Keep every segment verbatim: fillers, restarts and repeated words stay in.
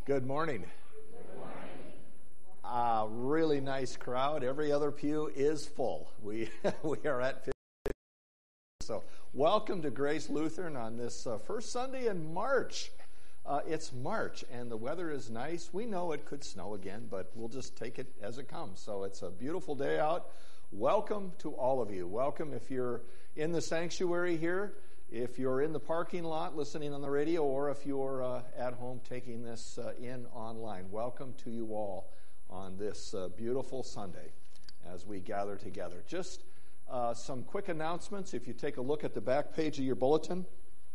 Good morning. Uh, really nice crowd. Every other pew is full. We we are at fifty. So welcome to Grace Lutheran on this uh, first Sunday in March. Uh, it's March and the weather is nice. We know it could snow again, but we'll just take it as it comes. So it's a beautiful day out. Welcome to all of you. Welcome if you're in the sanctuary here, if you're in the parking lot listening on the radio, or if you're uh, at home taking this uh, in online. Welcome to you all on this uh, beautiful Sunday as we gather together. Just uh, some quick announcements. If you take a look at the back page of your bulletin,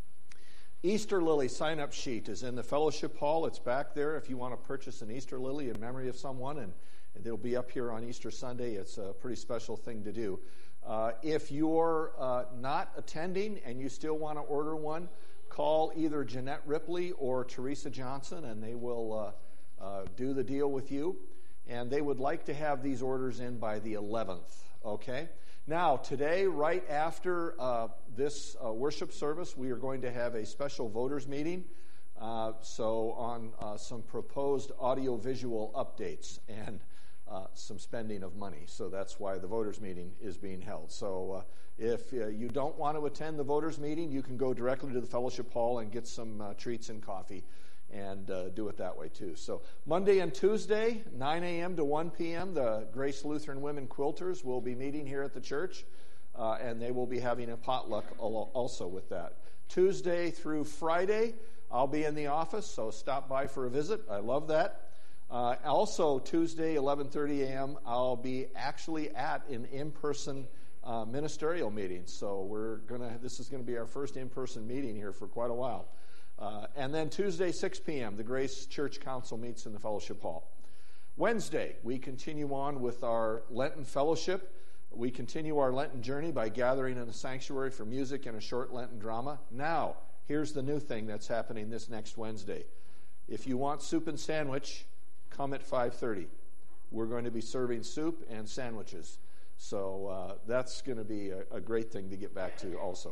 Easter Lily sign-up sheet is in the fellowship hall. It's back there if you want to purchase an Easter lily in memory of someone, and it'll be up here on Easter Sunday. It's a pretty special thing to do. Uh, if you're uh, not attending and you still want to order one, call either Jeanette Ripley or Teresa Johnson, and they will uh, uh, do the deal with you. And they would like to have these orders in by the eleventh, okay? Now, today, right after uh, this uh, worship service, we are going to have a special voters meeting, uh, so on uh, some proposed audio-visual updates and Uh, some spending of money. So that's why the voters meeting is being held. So uh, if uh, you don't want to attend the voters meeting, you can go directly to the fellowship hall and get some uh, treats and coffee and uh, do it that way too. So Monday and Tuesday, nine a.m. to one p.m., the Grace Lutheran Women Quilters will be meeting here at the church, uh, and they will be having a potluck also with that. Tuesday through Friday, I'll be in the office, so stop by for a visit. I love that. Uh, also, Tuesday, eleven thirty a.m., I'll be actually at an in-person uh, ministerial meeting. So we're gonna. This is going to be our first in-person meeting here for quite a while. Uh, and then Tuesday, six p.m., the Grace Church Council meets in the fellowship hall. Wednesday, we continue on with our Lenten fellowship. We continue our Lenten journey by gathering in the sanctuary for music and a short Lenten drama. Now, here's the new thing that's happening this next Wednesday. If you want soup and sandwich, come at five thirty. We're going to be serving soup and sandwiches. So uh, that's going to be a, a great thing to get back to also.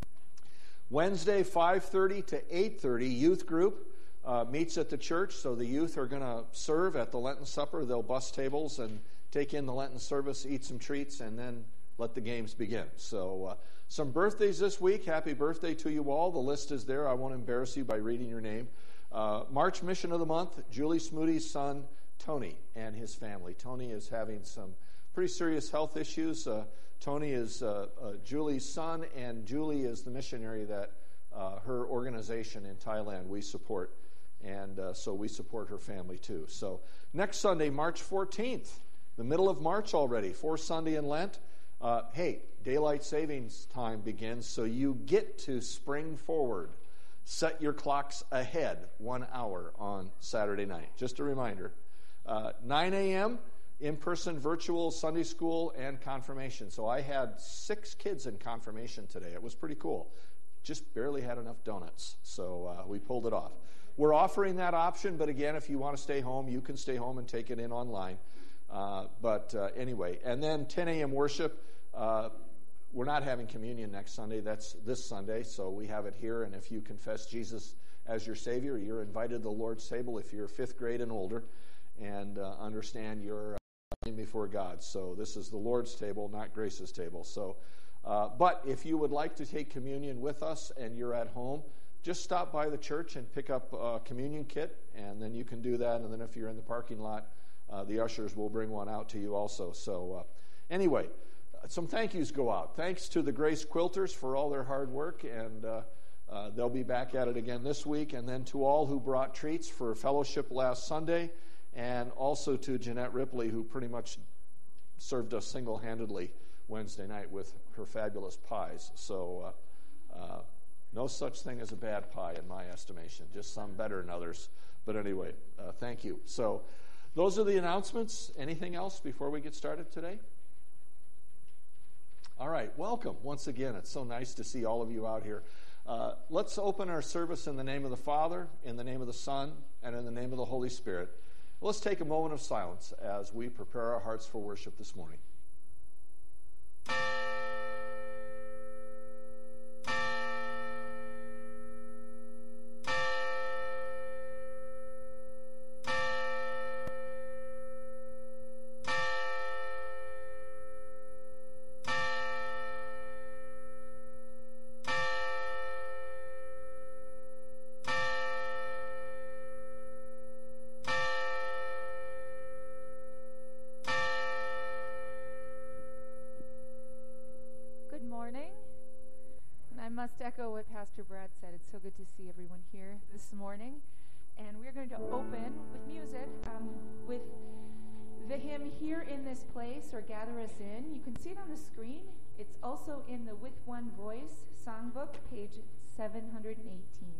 Wednesday, five thirty to eight thirty, youth group uh, meets at the church. So the youth are going to serve at the Lenten Supper. They'll bus tables and take in the Lenten service, eat some treats, and then let the games begin. So uh, some birthdays this week. Happy birthday to you all. The list is there. I won't embarrass you by reading your name. Uh, March Mission of the Month, Julie Smoody's son, Tony, and his family. Tony is having some pretty serious health issues. Uh, Tony is uh, uh, Julie's son, and Julie is the missionary that uh, her organization in Thailand we support. And uh, so we support her family too. So next Sunday, March fourteenth, the middle of March already, fourth Sunday in Lent. Uh, hey, daylight savings time begins, so you get to spring forward. Set your clocks ahead one hour on Saturday night. Just a reminder. Uh, nine a.m., in-person virtual Sunday school and confirmation. So I had six kids in confirmation today. It was pretty cool. Just barely had enough donuts. So uh, we pulled it off. We're offering that option, but again, if you want to stay home, you can stay home and take it in online. Uh, but uh, anyway, and then ten a.m. worship. Uh, We're not having communion next Sunday. That's this Sunday, so we have it here. And if you confess Jesus as your Savior, you're invited to the Lord's table if you're fifth grade and older and uh, understand you're uh, before God. So this is the Lord's table, not Grace's table. So, uh, but if you would like to take communion with us and you're at home, just stop by the church and pick up a communion kit, and then you can do that. And then if you're in the parking lot, uh, the ushers will bring one out to you also. So uh, anyway, some thank yous go out. Thanks to the Grace Quilters for all their hard work, and uh, uh, they'll be back at it again this week. And then to all who brought treats for fellowship last Sunday, and also to Jeanette Ripley, who pretty much served us single-handedly Wednesday night with her fabulous pies. So uh, uh, no such thing as a bad pie in my estimation, just some better than others. But anyway, uh, thank you. So those are the announcements. Anything else before we get started today? All right, welcome once again. It's so nice to see all of you out here. Uh, let's open our service in the name of the Father, in the name of the Son, and in the name of the Holy Spirit. Let's take a moment of silence as we prepare our hearts for worship this morning. must echo what Pastor Brad said. It's so good to see everyone here this morning. And we're going to open with music, um, with the hymn Here in This Place, or Gather Us In. You can see it on the screen. It's also in the With One Voice songbook, page seven hundred eighteen.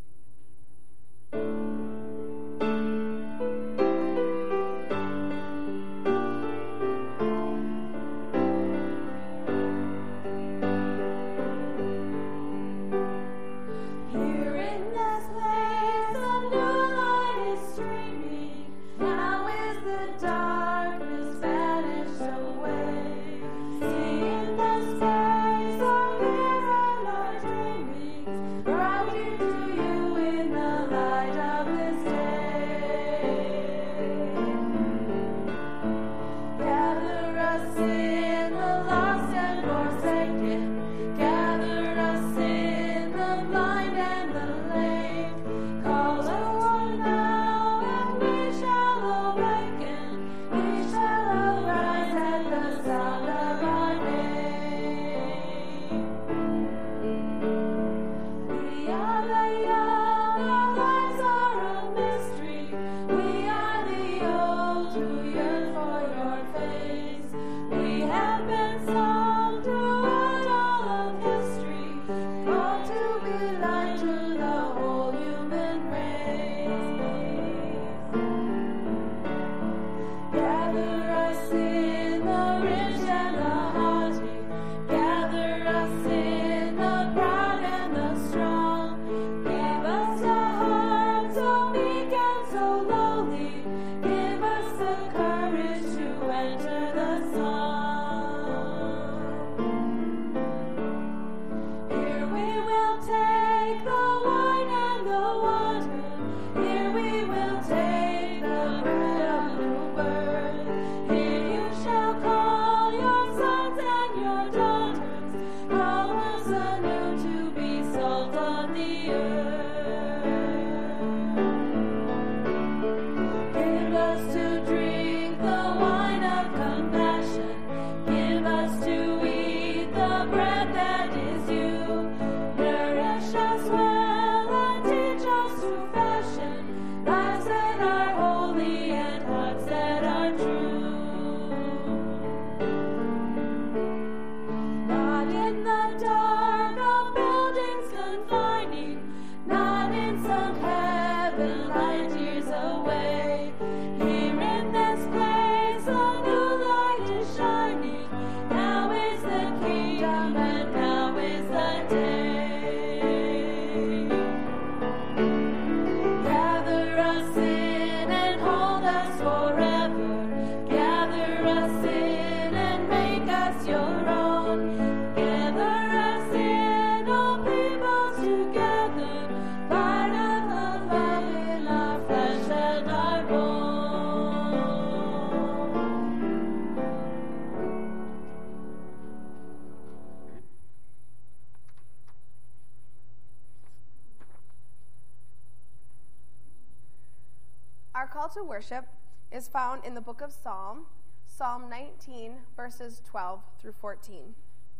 Our call to worship is found in the book of Psalm, Psalm nineteen, verses twelve through fourteen.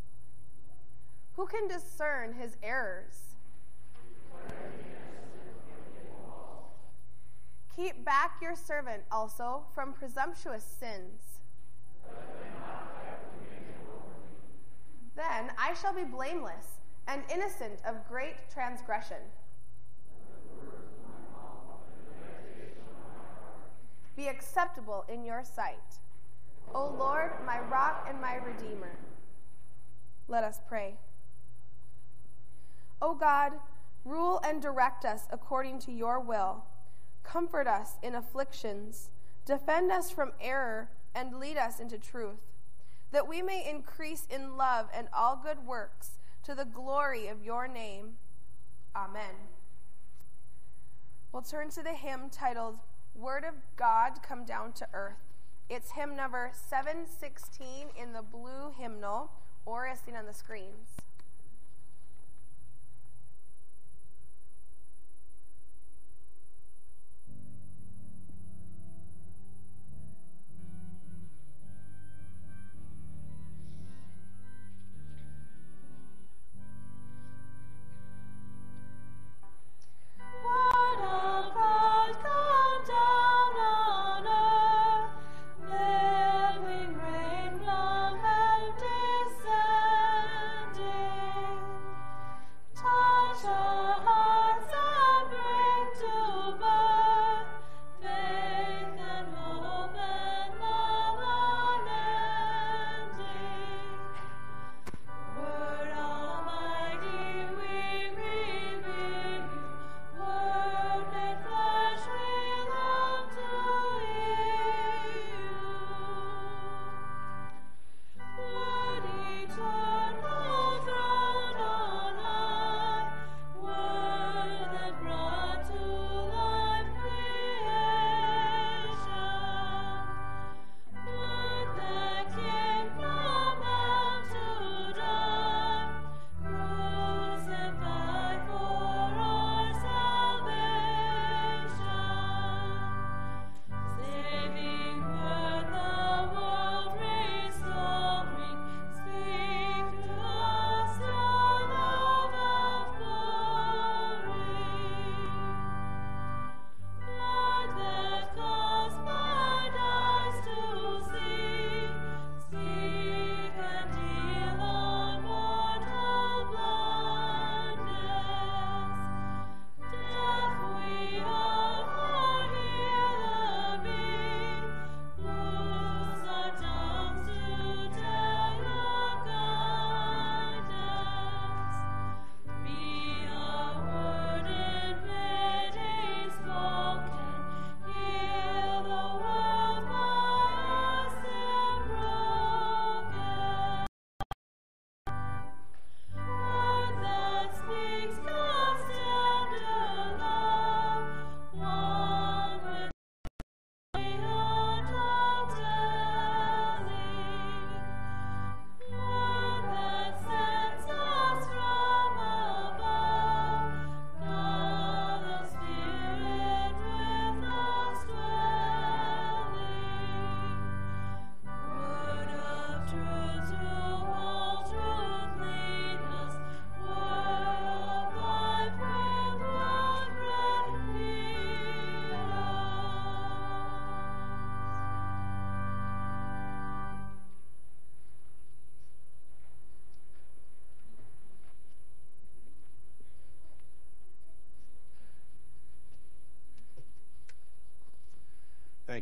Who can discern his errors? Keep back your servant also from presumptuous sins. Then I shall be blameless and innocent of great transgression. Be acceptable in your sight, O Lord, my rock and my redeemer. Let us pray. O God, rule and direct us according to your will. Comfort us in afflictions, defend us from error, and lead us into truth, that we may increase in love and all good works to the glory of your name. Amen. We'll turn to the hymn titled, Word of God Come Down to Earth. It's hymn number seven sixteen in the blue hymnal, or as seen on the screens.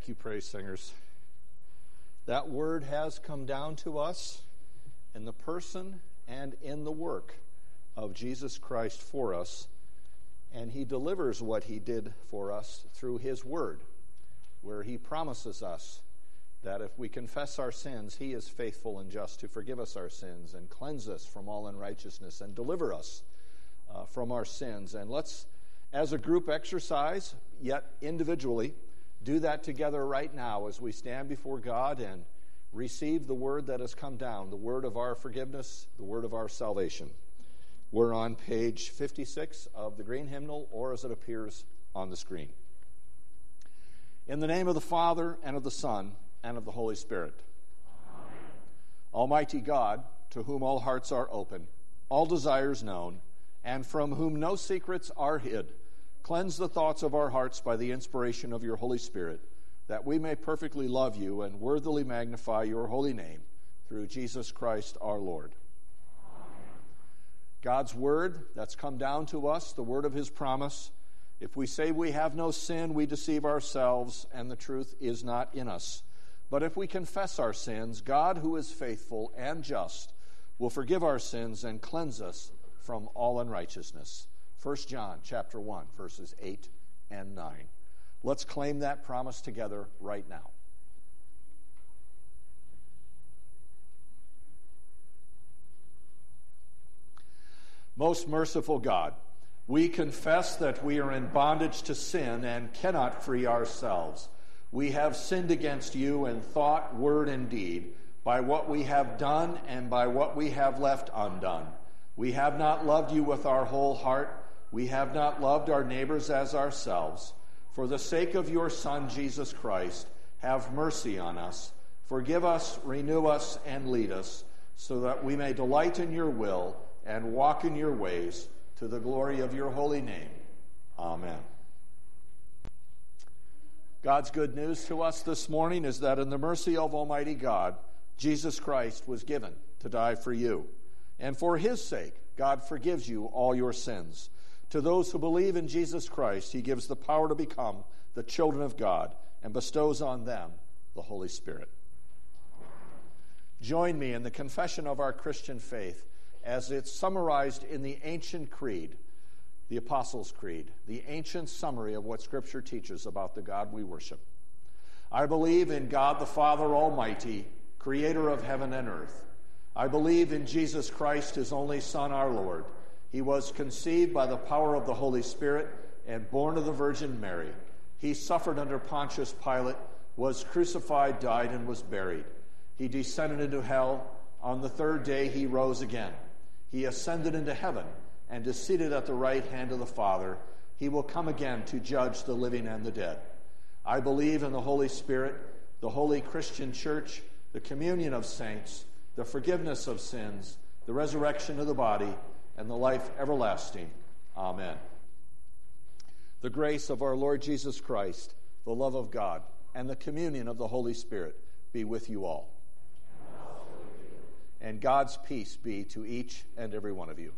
Thank you, praise singers. That word has come down to us in the person and in the work of Jesus Christ for us, and he delivers what he did for us through his word, where he promises us that if we confess our sins, he is faithful and just to forgive us our sins and cleanse us from all unrighteousness and deliver us uh, from our sins. And let's, as a group exercise, yet individually, do that together right now as we stand before God and receive the word that has come down, the word of our forgiveness, the word of our salvation. We're on page fifty-six of the green hymnal, or as it appears on the screen. In the name of the Father, and of the Son, and of the Holy Spirit. Amen. Almighty God, to whom all hearts are open, all desires known, and from whom no secrets are hid, cleanse the thoughts of our hearts by the inspiration of your Holy Spirit, that we may perfectly love you and worthily magnify your holy name, through Jesus Christ our Lord. Amen. God's word that's come down to us, the word of his promise, if we say we have no sin, we deceive ourselves, and the truth is not in us. But if we confess our sins, God, who is faithful and just, will forgive our sins and cleanse us from all unrighteousness. First John chapter one, verses eight and nine. Let's claim that promise together right now. Most merciful God, we confess that we are in bondage to sin and cannot free ourselves. We have sinned against you in thought, word, and deed, by what we have done and by what we have left undone. We have not loved you with our whole heart. We have not loved our neighbors as ourselves. For the sake of your Son, Jesus Christ, have mercy on us. Forgive us, renew us, and lead us, so that we may delight in your will and walk in your ways, to the glory of your holy name. Amen. God's good news to us this morning is that in the mercy of Almighty God, Jesus Christ was given to die for you. And for his sake, God forgives you all your sins. To those who believe in Jesus Christ, he gives the power to become the children of God and bestows on them the Holy Spirit. Join me in the confession of our Christian faith as it's summarized in the ancient creed, the Apostles' Creed, the ancient summary of what Scripture teaches about the God we worship. I believe in God the Father Almighty, creator of heaven and earth. I believe in Jesus Christ, his only Son, our Lord. He was conceived by the power of the Holy Spirit and born of the Virgin Mary. He suffered under Pontius Pilate, was crucified, died, and was buried. He descended into hell. On the third day he rose again. He ascended into heaven and is seated at the right hand of the Father. He will come again to judge the living and the dead. I believe in the Holy Spirit, the holy Christian church, the communion of saints, the forgiveness of sins, the resurrection of the body, and the life everlasting. Amen. The grace of our Lord Jesus Christ, the love of God, and the communion of the Holy Spirit be with you all. And God's peace be to each and every one of you.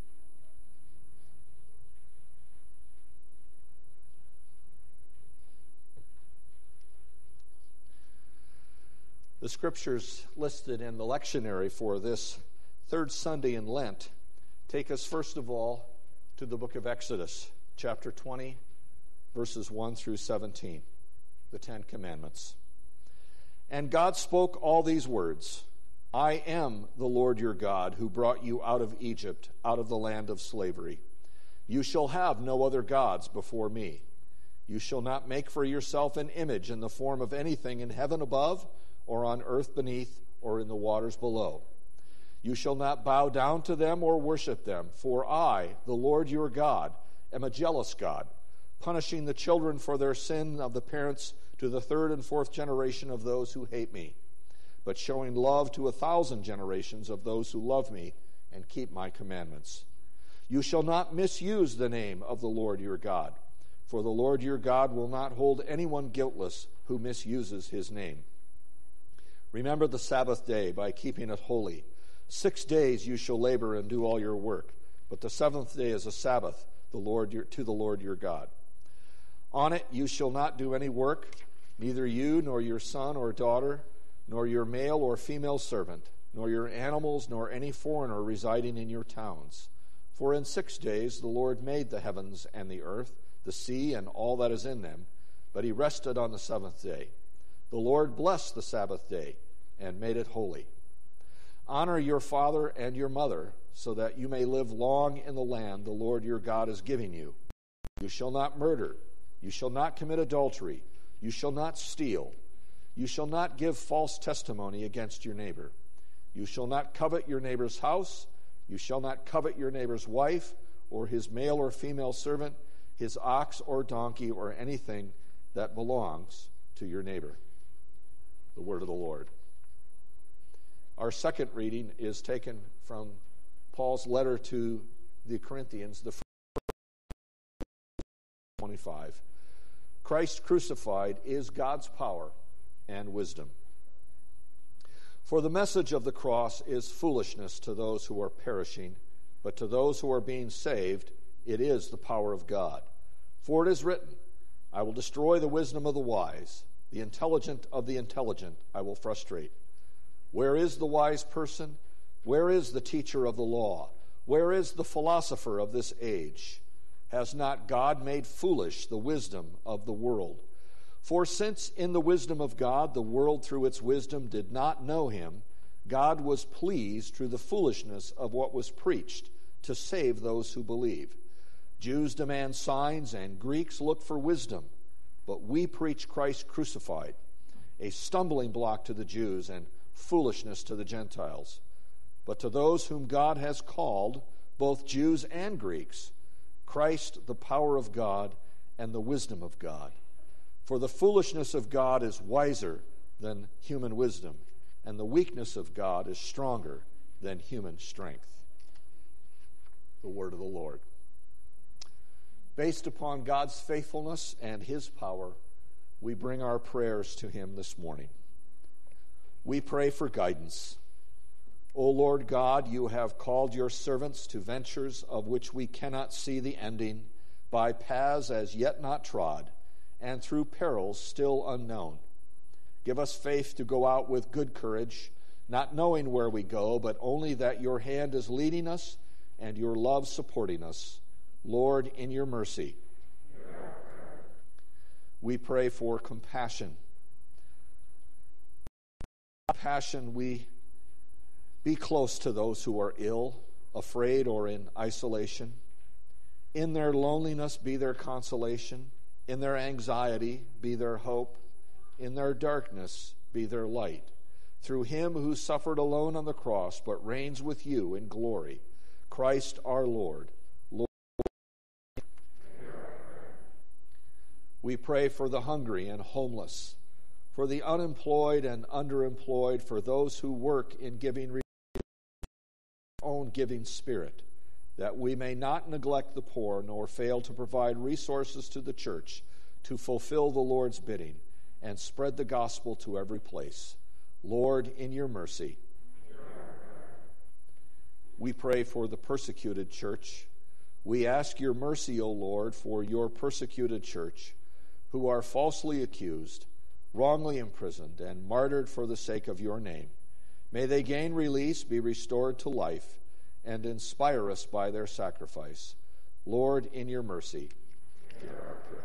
The scriptures listed in the lectionary for this third Sunday in Lent take us first of all to the book of Exodus, chapter twenty, verses one through seventeen, the Ten Commandments. And God spoke all these words, I am the Lord your God who brought you out of Egypt, out of the land of slavery. You shall have no other gods before me. You shall not make for yourself an image in the form of anything in heaven above, or on earth beneath, or in the waters below. You shall not bow down to them or worship them, for I, the Lord your God, am a jealous God, punishing the children for their sin of the parents to the third and fourth generation of those who hate me, but showing love to a thousand generations of those who love me and keep my commandments. You shall not misuse the name of the Lord your God, for the Lord your God will not hold anyone guiltless who misuses his name. Remember the Sabbath day by keeping it holy. Six days you shall labor and do all your work, but the seventh day is a Sabbath the Lord your, to the Lord your God. On it you shall not do any work, Neither you nor your son or daughter, nor your male or female servant, nor your animals, nor any foreigner residing in your towns. For in six days the Lord made the heavens and the earth, the sea, and all that is in them, but he rested on the seventh day. The Lord blessed the Sabbath day and made it holy. Honor your father and your mother, so that you may live long in the land the Lord your God is giving you. You shall not murder. You shall not commit adultery. You shall not steal. You shall not give false testimony against your neighbor. You shall not covet your neighbor's house. You shall not covet your neighbor's wife, or his male or female servant, his ox or donkey, or anything that belongs to your neighbor. The word of the Lord. Our second reading is taken from Paul's letter to the Corinthians, the first twenty-five. Christ crucified is God's power and wisdom. For the message of the cross is foolishness to those who are perishing, but to those who are being saved, it is the power of God. For it is written, I will destroy the wisdom of the wise, the intelligent of the intelligent I will frustrate. Where is the wise person? Where is the teacher of the law? Where is the philosopher of this age? Has not God made foolish the wisdom of the world? For since in the wisdom of God the world through its wisdom did not know him, God was pleased through the foolishness of what was preached to save those who believe. Jews demand signs and Greeks look for wisdom, but we preach Christ crucified, a stumbling block to the Jews and foolishness to the Gentiles. But to those whom God has called, both Jews and Greeks, Christ the power of God and the wisdom of God. For the foolishness of God is wiser than human wisdom, and the weakness of God is stronger than human strength. The word of the Lord. Based upon God's faithfulness and his power, we bring our prayers to him this morning. We pray for guidance. O Lord God, you have called your servants to ventures of which we cannot see the ending, by paths as yet not trod, and through perils still unknown. Give us faith to go out with good courage, not knowing where we go, but only that your hand is leading us and your love supporting us. Lord, in your mercy, we pray for compassion. Compassion, we be close to those who are ill, afraid, or in isolation. In their loneliness, be their consolation. In their anxiety, be their hope. In their darkness, be their light. Through him who suffered alone on the cross, but reigns with you in glory, Christ our Lord. Lord, we pray for the hungry and homeless, for the unemployed and underemployed, for those who work in giving their own giving spirit, that we may not neglect the poor nor fail to provide resources to the church to fulfill the Lord's bidding and spread the gospel to every place. Lord, in your mercy. We pray for the persecuted church. We ask your mercy, O Lord, for your persecuted church, who are falsely accused, wrongly imprisoned, and martyred for the sake of your name. May they gain release, be restored to life, and inspire us by their sacrifice. Lord, in your mercy, hear our prayer.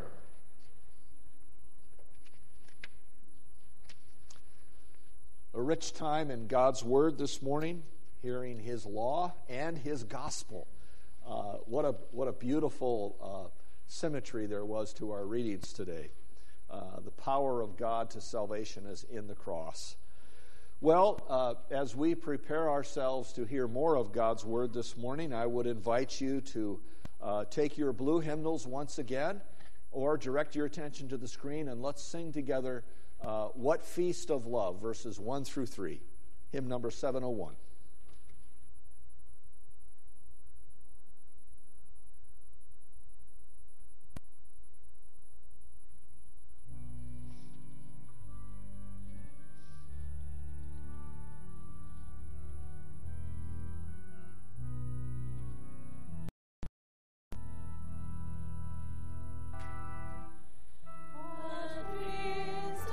A rich time in God's word this morning, hearing his law and his gospel. Uh, what a what a beautiful uh, symmetry there was to our readings today. Uh, the power of God to salvation is in the cross. Well, uh, as we prepare ourselves to hear more of God's word this morning, I would invite you to uh, take your blue hymnals once again, or direct your attention to the screen, and let's sing together uh, What Feast of Love, verses one through three, hymn number seven oh one. What feast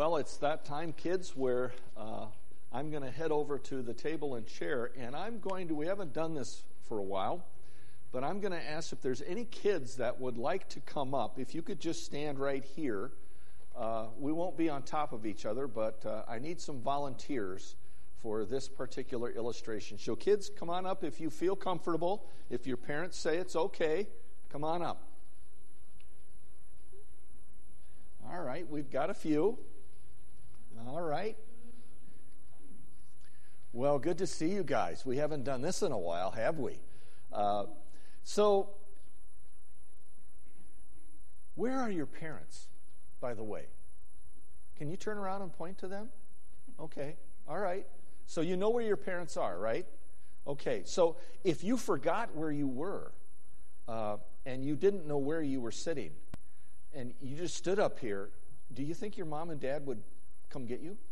Well, it's that time, kids, where uh, I'm going to head over to the table and chair, and I'm going to, we haven't done this for a while, but I'm going to ask if there's any kids that would like to come up. If you could just stand right here. Uh, we won't be on top of each other, but uh, I need some volunteers for this particular illustration. So kids, come on up if you feel comfortable. If your parents say it's okay, come on up. All right, we've got a few. All right. Well, good to see you guys. We haven't done this in a while, have we? Uh, so, where are your parents, by the way? Can you turn around and point to them? Okay. All right. So you know where your parents are, right? Okay. So if you forgot where you were uh, and you didn't know where you were sitting and you just stood up here, do you think your mom and dad would come get you?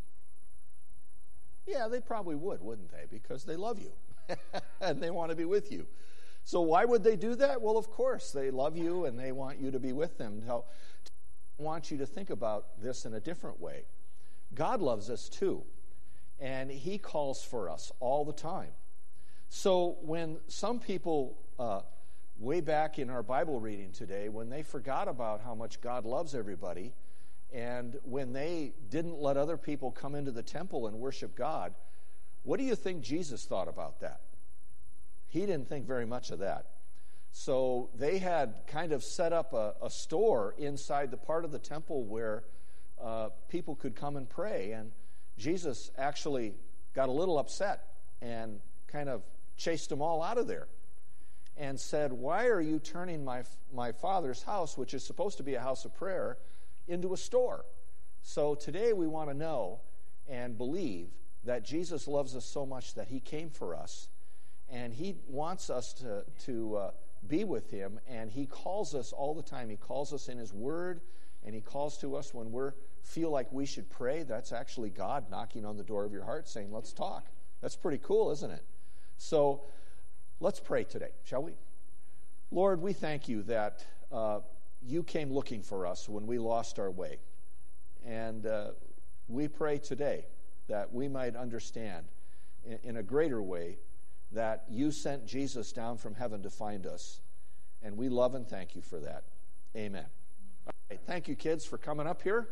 Yeah, they probably would, wouldn't they? Because they love you and they want to be with you. So why would they do that? Well, of course, they love you and they want you to be with them. Now, I want you to think about this in a different way. God loves us too, and he calls for us all the time. So when some people, uh, way back in our Bible reading today, when they forgot about how much God loves everybody, and when they didn't let other people come into the temple and worship God, what do you think Jesus thought about that? He didn't think very much of that. So they had kind of set up a, a store inside the part of the temple where uh, people could come and pray. And Jesus actually got a little upset and kind of chased them all out of there and said, "Why are you turning my my Father's house, which is supposed to be a house of prayer, into a store?" So today we want to know and believe that Jesus loves us so much that he came for us, and he wants us to, to uh, be with him, and he calls us all the time. He calls us in his word, and he calls to us when we feel like we should pray. That's actually God knocking on the door of your heart saying, let's talk. That's pretty cool, isn't it? So let's pray today, shall we? Lord, we thank you that uh, you came looking for us when we lost our way. And uh, we pray today that we might understand in, in a greater way that you sent Jesus down from heaven to find us. And we love and thank you for that. Amen. All right, thank you, kids, for coming up here.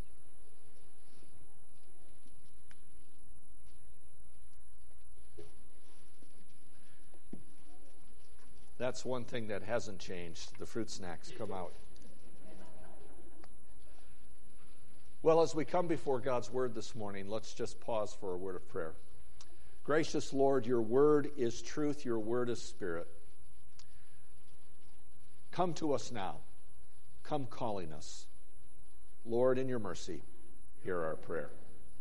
That's one thing that hasn't changed. The fruit snacks come out. Well, as we come before God's word this morning, let's just pause for a word of prayer. Gracious Lord, your word is truth, your word is spirit. Come to us now. Come calling us. Lord, in your mercy, hear our prayer.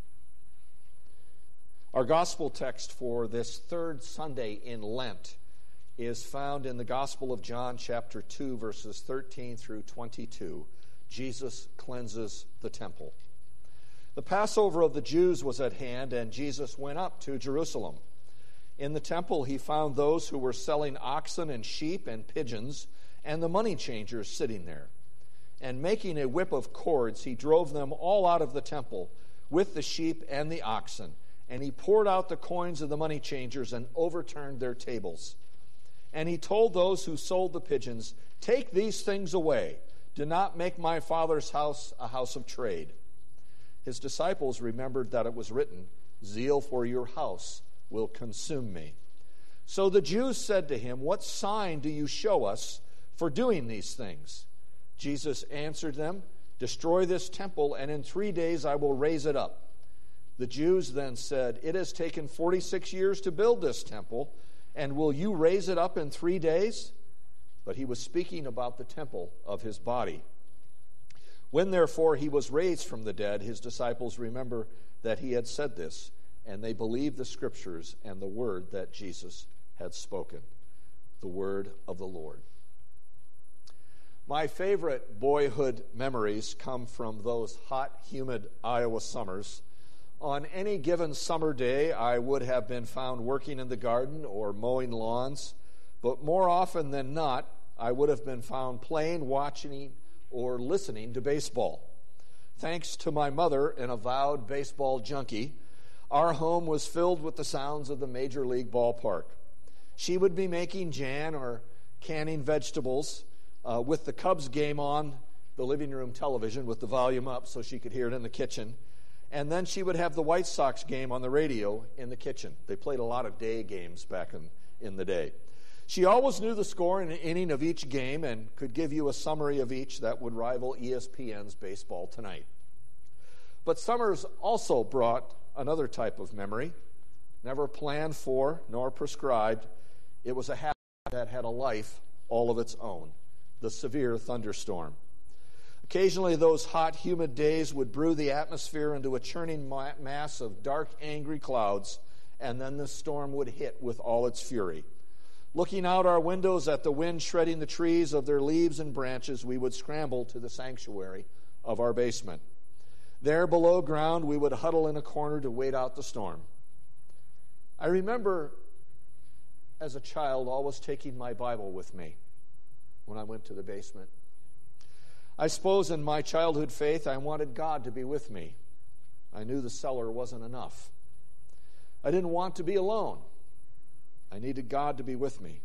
Our gospel text for this third Sunday in Lent is found in the Gospel of John, chapter two, verses thirteen through twenty-two. Jesus cleanses the temple. The Passover of the Jews was at hand, and Jesus went up to Jerusalem. In the temple he found those who were selling oxen and sheep and pigeons, and the money changers sitting there. And making a whip of cords, he drove them all out of the temple with the sheep and the oxen. And he poured out the coins of the money changers and overturned their tables. And he told those who sold the pigeons, "Take these things away. Do not make my Father's house a house of trade." His disciples remembered that it was written, "Zeal for your house will consume me." So the Jews said to him, "What sign do you show us for doing these things?" Jesus answered them, "Destroy this temple, and in three days I will raise it up." The Jews then said, "It has taken forty-six years to build this temple, and will you raise it up in three days?" But he was speaking about the temple of his body. When therefore he was raised from the dead, his disciples remember that he had said this, and they believed the scriptures and the word that Jesus had spoken. The word of the Lord. My favorite boyhood memories come from those hot, humid Iowa summers. On any given summer day, I would have been found working in the garden or mowing lawns, but more often than not, I would have been found playing, watching, or listening to baseball. Thanks to my mother, an avowed baseball junkie, our home was filled with the sounds of the Major League ballpark. She would be making Jan or canning vegetables uh, with the Cubs game on the living room television with the volume up so she could hear it in the kitchen. And then she would have the White Sox game on the radio in the kitchen. They played a lot of day games back in, in the day. She always knew the score and inning of each game and could give you a summary of each that would rival E S P N's Baseball Tonight. But summers also brought another type of memory, never planned for nor prescribed. It was a habit that had a life all of its own, the severe thunderstorm. Occasionally, those hot, humid days would brew the atmosphere into a churning mass of dark, angry clouds, and then the storm would hit with all its fury. Looking out our windows at the wind shredding the trees of their leaves and branches, we would scramble to the sanctuary of our basement. There below ground, we would huddle in a corner to wait out the storm. I remember as a child always taking my Bible with me when I went to the basement. I suppose in my childhood faith, I wanted God to be with me. I knew the cellar wasn't enough. I didn't want to be alone. I needed God to be with me.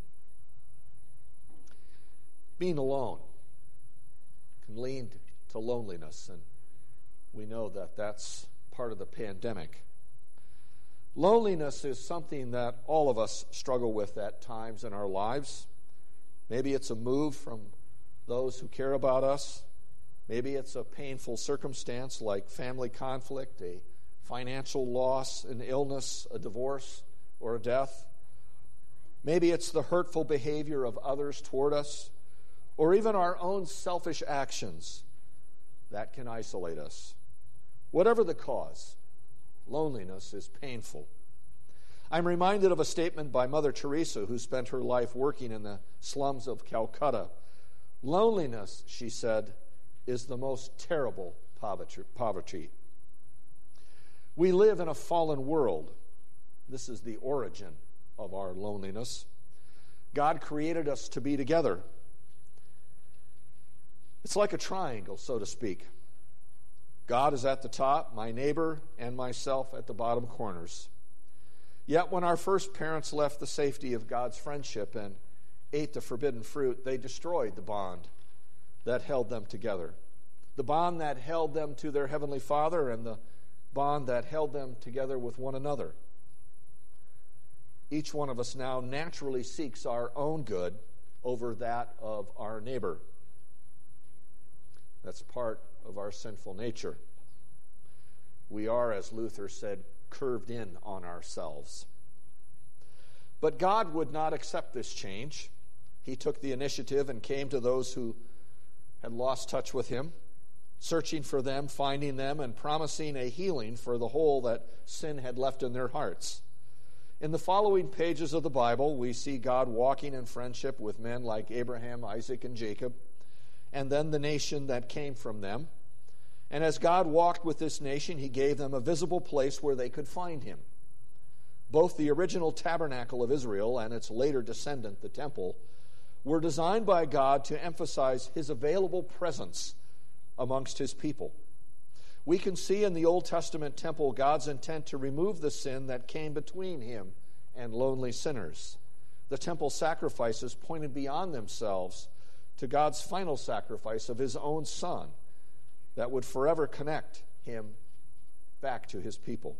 Being alone can lead to loneliness, and we know that that's part of the pandemic. Loneliness is something that all of us struggle with at times in our lives. Maybe it's a move from those who care about us. Maybe it's a painful circumstance like family conflict, a financial loss, an illness, a divorce, or a death. Maybe it's the hurtful behavior of others toward us, or even our own selfish actions that can isolate us. Whatever the cause, loneliness is painful. I'm reminded of a statement by Mother Teresa, who spent her life working in the slums of Calcutta. Loneliness, she said, is the most terrible poverty. We live in a fallen world. This is the origin of our loneliness. God created us to be together. It's like a triangle, so to speak. God is at the top, my neighbor and myself at the bottom corners. Yet when our first parents left the safety of God's friendship and ate the forbidden fruit, they destroyed the bond that held them together. The bond that held them to their Heavenly Father and the bond that held them together with one another. Each one of us now naturally seeks our own good over that of our neighbor. That's part of our sinful nature. We are, as Luther said, curved in on ourselves. But God would not accept this change. He took the initiative and came to those who had lost touch with him, searching for them, finding them, and promising a healing for the hole that sin had left in their hearts. In the following pages of the Bible, we see God walking in friendship with men like Abraham, Isaac, and Jacob, and then the nation that came from them. And as God walked with this nation, he gave them a visible place where they could find him. Both the original tabernacle of Israel and its later descendant, the temple, were designed by God to emphasize his available presence amongst his people. We can see in the Old Testament temple God's intent to remove the sin that came between him and lonely sinners. The temple sacrifices pointed beyond themselves to God's final sacrifice of his own Son that would forever connect him back to his people.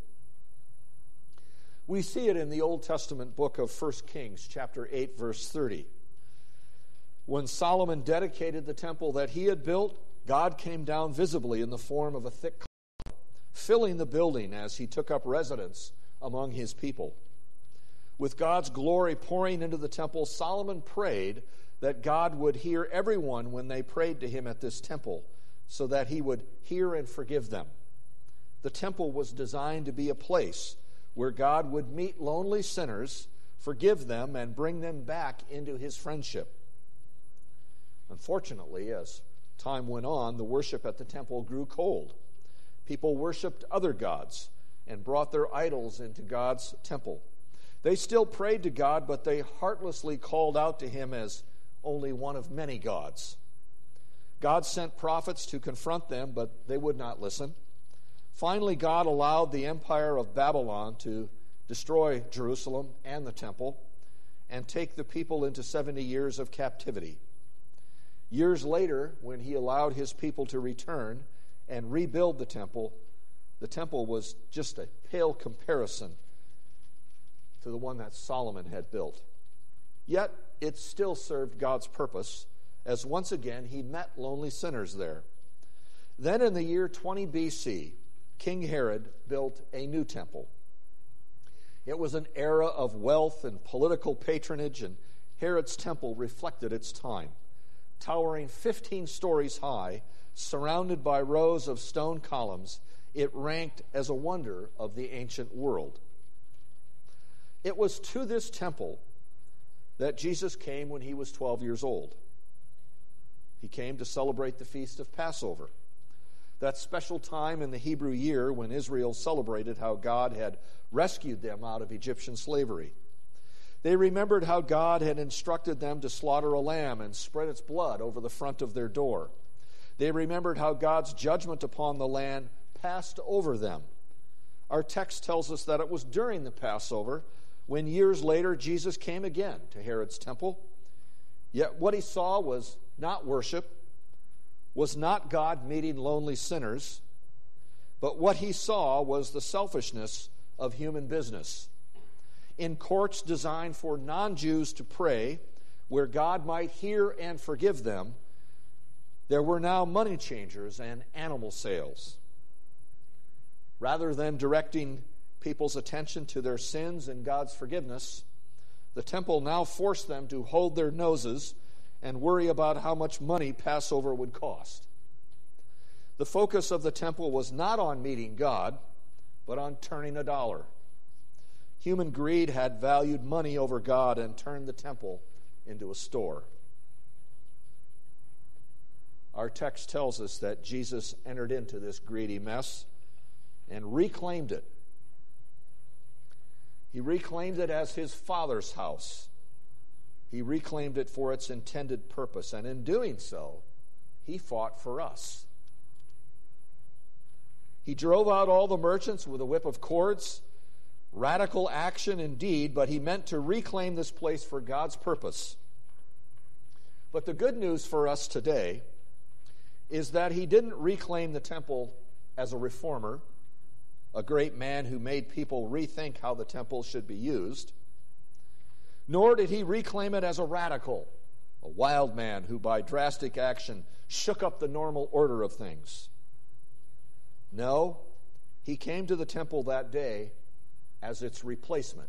We see it in the Old Testament book of First Kings, chapter eight, verse thirty. When Solomon dedicated the temple that he had built, God came down visibly in the form of a thick cloud, filling the building as he took up residence among his people. With God's glory pouring into the temple, Solomon prayed that God would hear everyone when they prayed to him at this temple, so that he would hear and forgive them. The temple was designed to be a place where God would meet lonely sinners, forgive them, and bring them back into his friendship. Unfortunately, as time went on, the worship at the temple grew cold. People worshiped other gods and brought their idols into God's temple. They still prayed to God, but they heartlessly called out to him as only one of many gods. God sent prophets to confront them, but they would not listen. Finally, God allowed the empire of Babylon to destroy Jerusalem and the temple and take the people into seventy years of captivity. Years later, when he allowed his people to return and rebuild the temple, the temple was just a pale comparison to the one that Solomon had built. Yet, it still served God's purpose, as once again he met lonely sinners there. Then in the year twenty B C, King Herod built a new temple. It was an era of wealth and political patronage, and Herod's temple reflected its time. Towering fifteen stories high, surrounded by rows of stone columns, it ranked as a wonder of the ancient world. It was to this temple that Jesus came when he was twelve years old. He came to celebrate the feast of Passover, that special time in the Hebrew year when Israel celebrated how God had rescued them out of Egyptian slavery. They remembered how God had instructed them to slaughter a lamb and spread its blood over the front of their door. They remembered how God's judgment upon the land passed over them. Our text tells us that it was during the Passover when years later Jesus came again to Herod's temple. Yet what he saw was not worship, was not God meeting lonely sinners, but what he saw was the selfishness of human business. In courts designed for non-Jews to pray, where God might hear and forgive them, there were now money changers and animal sales. Rather than directing people's attention to their sins and God's forgiveness, the temple now forced them to hold their noses and worry about how much money Passover would cost. The focus of the temple was not on meeting God, but on turning a dollar. Human greed had valued money over God and turned the temple into a store. Our text tells us that Jesus entered into this greedy mess and reclaimed it. He reclaimed it as his Father's house. He reclaimed it for its intended purpose, and in doing so, he fought for us. He drove out all the merchants with a whip of cords. Radical action indeed, but he meant to reclaim this place for God's purpose. But the good news for us today is that he didn't reclaim the temple as a reformer, a great man who made people rethink how the temple should be used, nor did he reclaim it as a radical, a wild man who by drastic action shook up the normal order of things. No, he came to the temple that day as its replacement.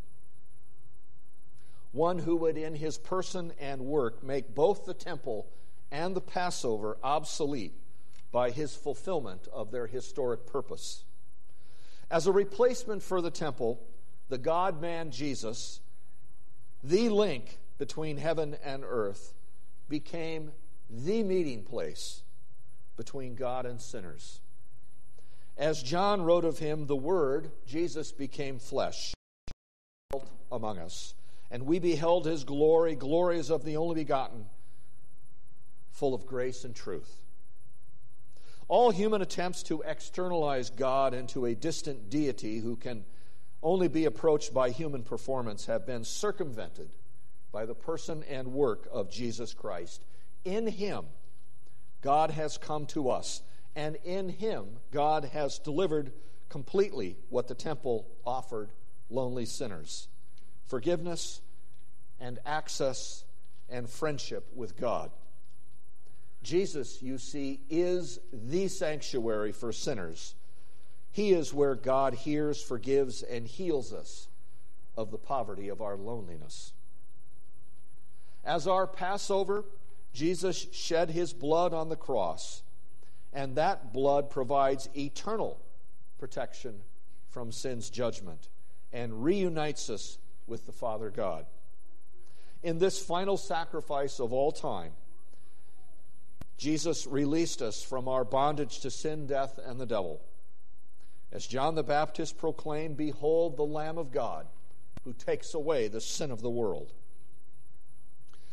One who would in his person and work make both the temple and the Passover obsolete by his fulfillment of their historic purpose. As a replacement for the temple, the God-man Jesus, the link between heaven and earth, became the meeting place between God and sinners. As John wrote of him, the Word, Jesus, became flesh, dwelt among us, and we beheld his glory, glories of the only begotten, full of grace and truth. All human attempts to externalize God into a distant deity who can only be approached by human performance have been circumvented by the person and work of Jesus Christ. In him, God has come to us, and in him, God has delivered completely what the temple offered lonely sinners: forgiveness and access and friendship with God. Jesus, you see, is the sanctuary for sinners. He is where God hears, forgives, and heals us of the poverty of our loneliness. As our Passover, Jesus shed his blood on the cross, and that blood provides eternal protection from sin's judgment and reunites us with the Father God. In this final sacrifice of all time, Jesus released us from our bondage to sin, death, and the devil. As John the Baptist proclaimed, "Behold the Lamb of God who takes away the sin of the world."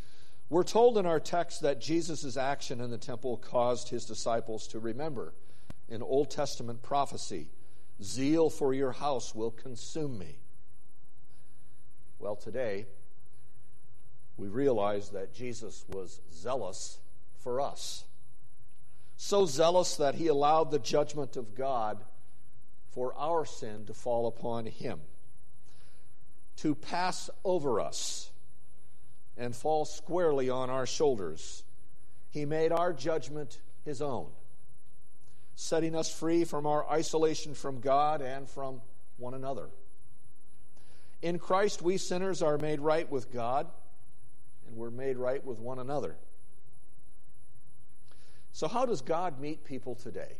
We're told in our text that Jesus' action in the temple caused his disciples to remember an Old Testament prophecy, "Zeal for your house will consume me." Well, today, we realize that Jesus was zealous for us. So zealous that he allowed the judgment of God for our sin to fall upon him, to pass over us and fall squarely on our shoulders. He made our judgment his own, setting us free from our isolation from God and from one another. In Christ, we sinners are made right with God, and we're made right with one another. So how does God meet people today?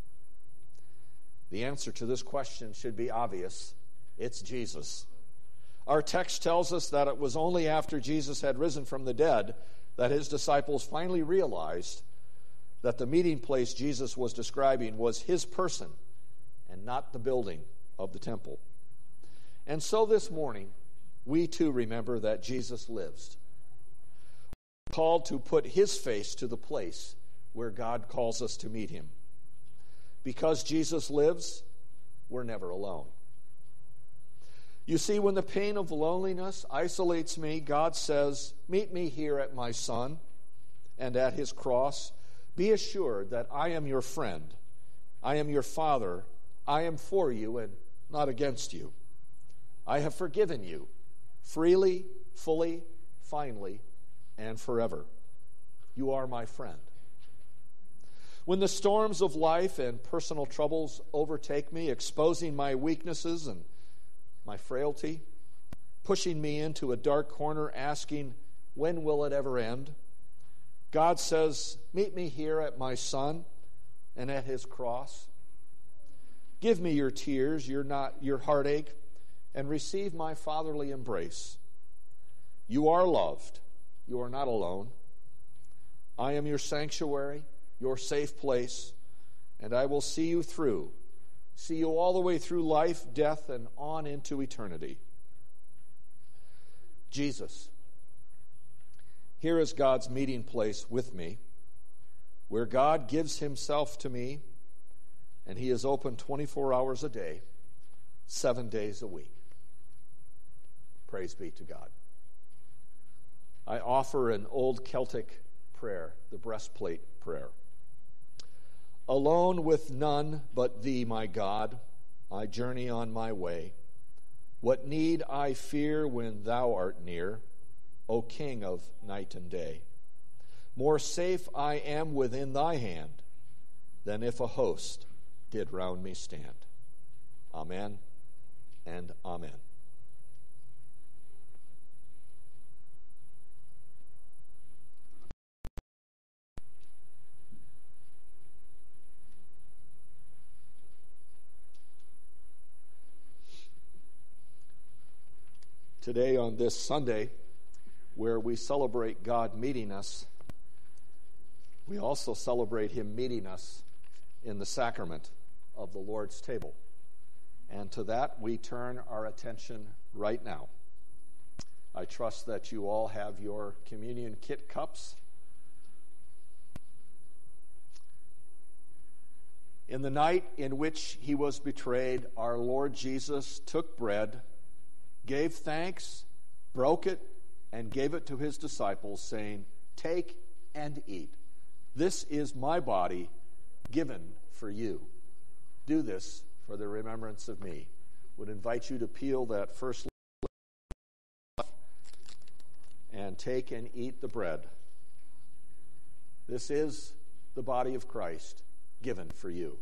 The answer to this question should be obvious. It's Jesus. Our text tells us that it was only after Jesus had risen from the dead that his disciples finally realized that the meeting place Jesus was describing was his person and not the building of the temple. And so this morning, we too remember that Jesus lives. We're called to put his face to the place where God calls us to meet him. Because Jesus lives, we're never alone. You see, when the pain of loneliness isolates me, God says, "Meet me here at my Son and at his cross. Be assured that I am your friend. I am your Father. I am for you and not against you. I have forgiven you freely, fully, finally, and forever. You are my friend." When the storms of life and personal troubles overtake me, exposing my weaknesses and my frailty, pushing me into a dark corner, asking, "When will it ever end?" God says, "Meet me here at my Son and at his cross. Give me your tears, your not your heartache, and receive my fatherly embrace. You are loved. You are not alone. I am your sanctuary, your safe place, and I will see you through, see you all the way through life, death, and on into eternity." Jesus. Here is God's meeting place with me, where God gives himself to me, and he is open twenty-four hours a day, seven days a week. Praise be to God. I offer an old Celtic prayer, the breastplate prayer. Alone with none but thee, my God, I journey on my way. What need I fear when thou art near, O King of night and day? More safe I am within thy hand than if a host did round me stand. Amen and amen. Today, on this Sunday, where we celebrate God meeting us, we also celebrate him meeting us in the sacrament of the Lord's table. And to that, we turn our attention right now. I trust that you all have your communion kit cups. In the night in which he was betrayed, our Lord Jesus took bread, gave thanks, broke it, and gave it to his disciples, saying, "Take and eat. This is my body given for you. Do this for the remembrance of me." Would invite you to peel that first layer and take and eat the bread. This is the body of Christ given for you.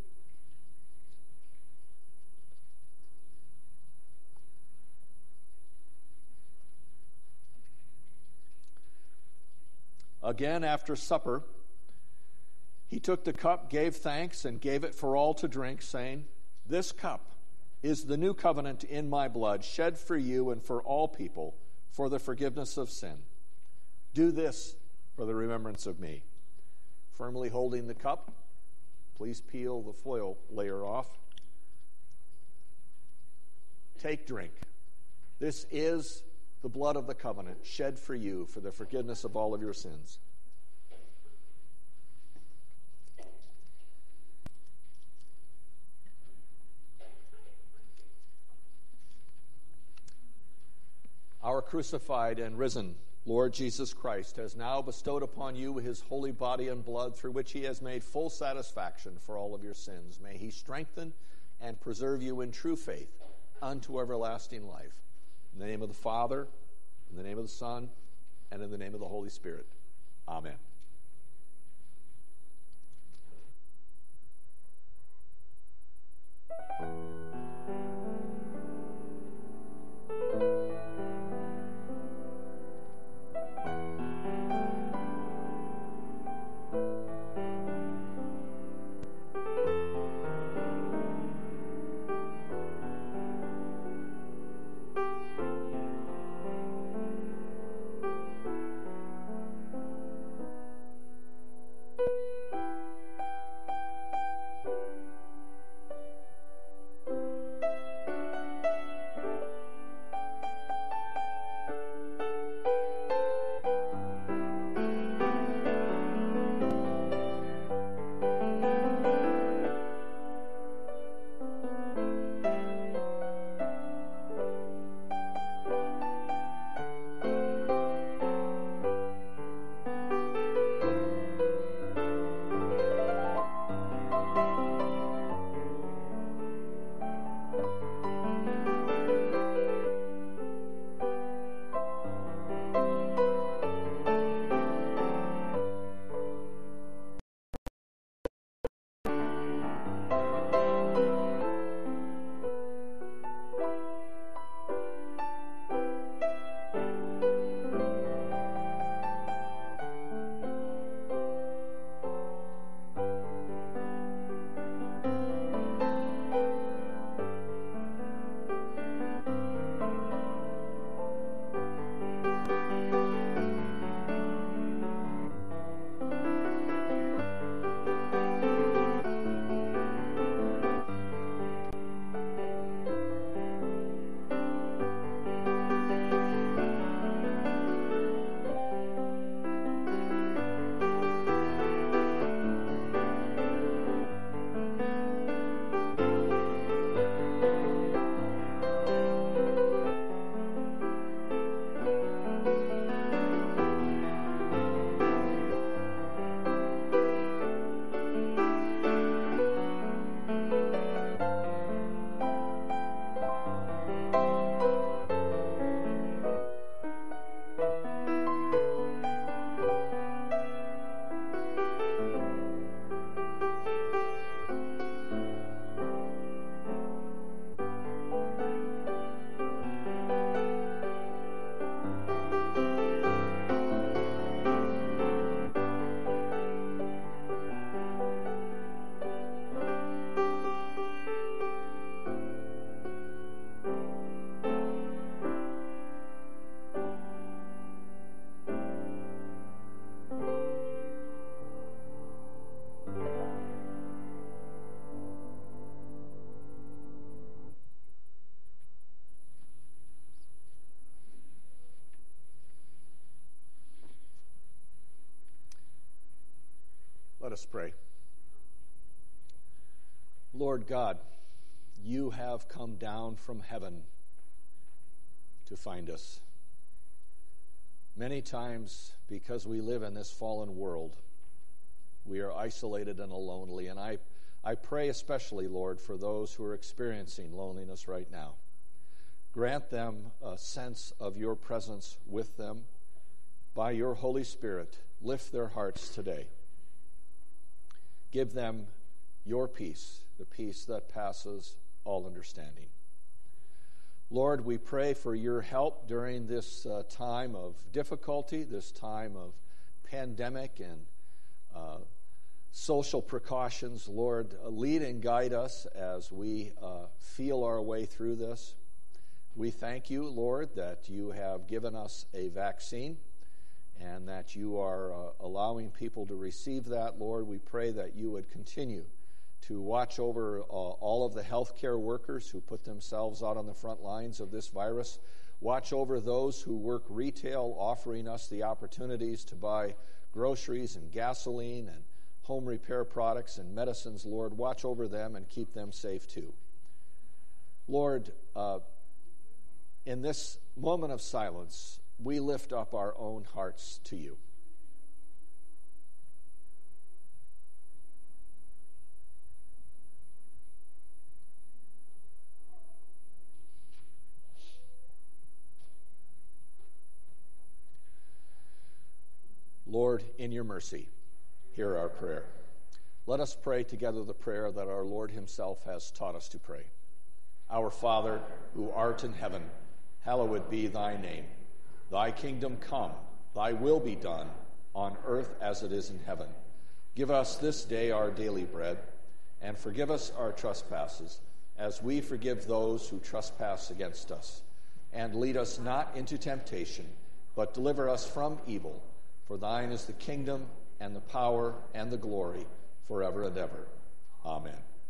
Again, after supper, he took the cup, gave thanks, and gave it for all to drink, saying, "This cup is the new covenant in my blood, shed for you and for all people for the forgiveness of sin. Do this for the remembrance of me." Firmly holding the cup, please peel the foil layer off. Take, drink. This is the blood of the covenant shed for you for the forgiveness of all of your sins. Our crucified and risen Lord Jesus Christ has now bestowed upon you his holy body and blood, through which he has made full satisfaction for all of your sins. May he strengthen and preserve you in true faith unto everlasting life. In the name of the Father, in the name of the Son, and in the name of the Holy Spirit. Amen. Let us pray. Lord God, you have come down from heaven to find us. Many times, because we live in this fallen world, we are isolated and lonely. And I, I pray especially, Lord, for those who are experiencing loneliness right now. Grant them a sense of your presence with them. By your Holy Spirit, lift their hearts today. Give them your peace, the peace that passes all understanding. Lord, we pray for your help during this uh, time of difficulty, this time of pandemic and uh, social precautions. Lord, uh, lead and guide us as we uh, feel our way through this. We thank you, Lord, that you have given us a vaccine and that you are uh, allowing people to receive that. Lord, we pray that you would continue to watch over uh, all of the healthcare workers who put themselves out on the front lines of this virus. Watch over those who work retail, offering us the opportunities to buy groceries and gasoline and home repair products and medicines. Lord, watch over them and keep them safe too. Lord, uh, in this moment of silence, we lift up our own hearts to you. Lord, in your mercy, hear our prayer. Let us pray together the prayer that our Lord himself has taught us to pray. Our Father, who art in heaven, hallowed be thy name. Thy kingdom come, thy will be done, on earth as it is in heaven. Give us this day our daily bread, and forgive us our trespasses, as we forgive those who trespass against us. And lead us not into temptation, but deliver us from evil. For thine is the kingdom, and the power, and the glory, forever and ever. Amen.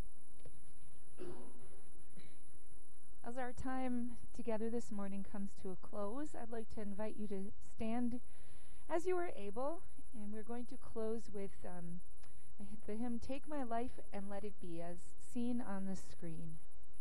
As our time together this morning comes to a close, I'd like to invite you to stand as you are able, and we're going to close with um, the hymn, Take My Life and Let It Be, as seen on the screen.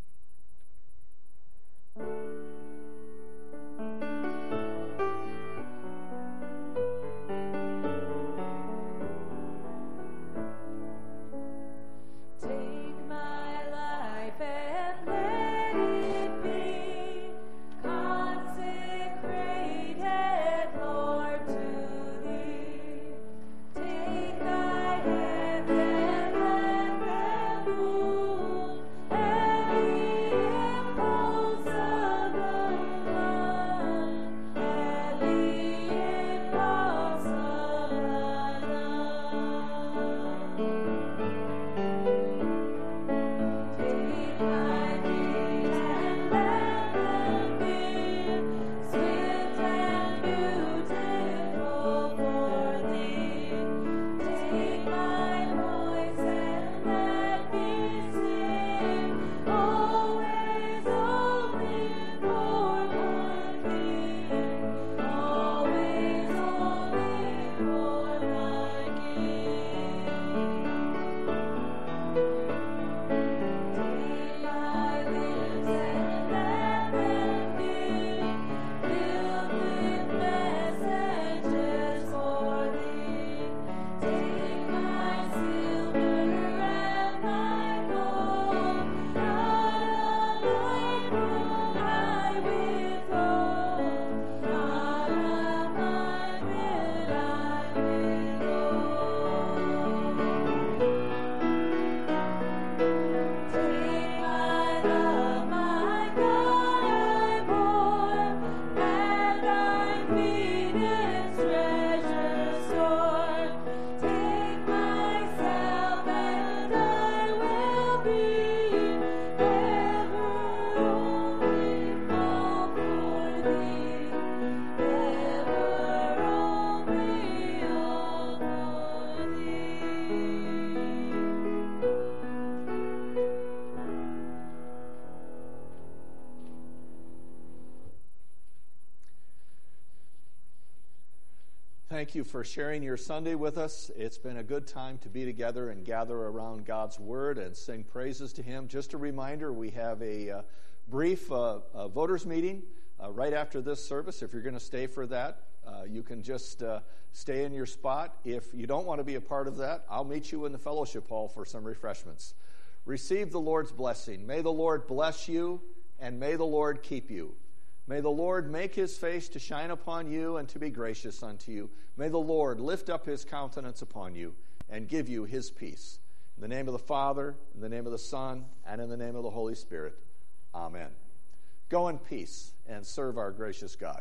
Thank you for sharing your Sunday with us. It's been a good time to be together and gather around God's Word and sing praises to Him. Just a reminder, we have a uh, brief uh, uh, voters meeting uh, right after this service. If you're going to stay for that, uh, you can just uh, stay in your spot. If you don't want to be a part of that, I'll meet you in the fellowship hall for some refreshments. Receive the Lord's blessing. May the Lord bless you, and may the Lord keep you. May the Lord make his face to shine upon you and to be gracious unto you. May the Lord lift up his countenance upon you and give you his peace. In the name of the Father, in the name of the Son, and in the name of the Holy Spirit. Amen. Go in peace and serve our gracious God.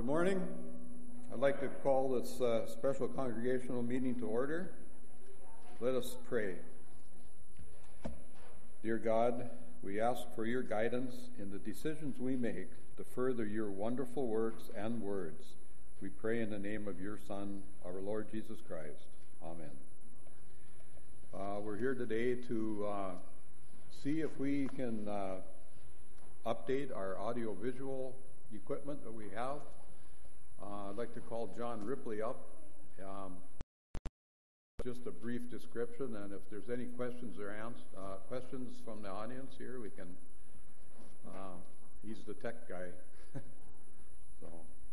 morning. I'd like to call this uh, special congregational meeting to order. Let us pray. Dear God, we ask for your guidance in the decisions we make to further your wonderful works and words. We pray in the name of your Son, our Lord Jesus Christ. Amen. Uh, we're here today to uh, see if we can uh, update our audio-visual equipment that we have. Uh, I'd like to call John Ripley up. Um, just a brief description, and if there's any questions or ans- uh, questions from the audience here, we can. Uh, he's the tech guy. so.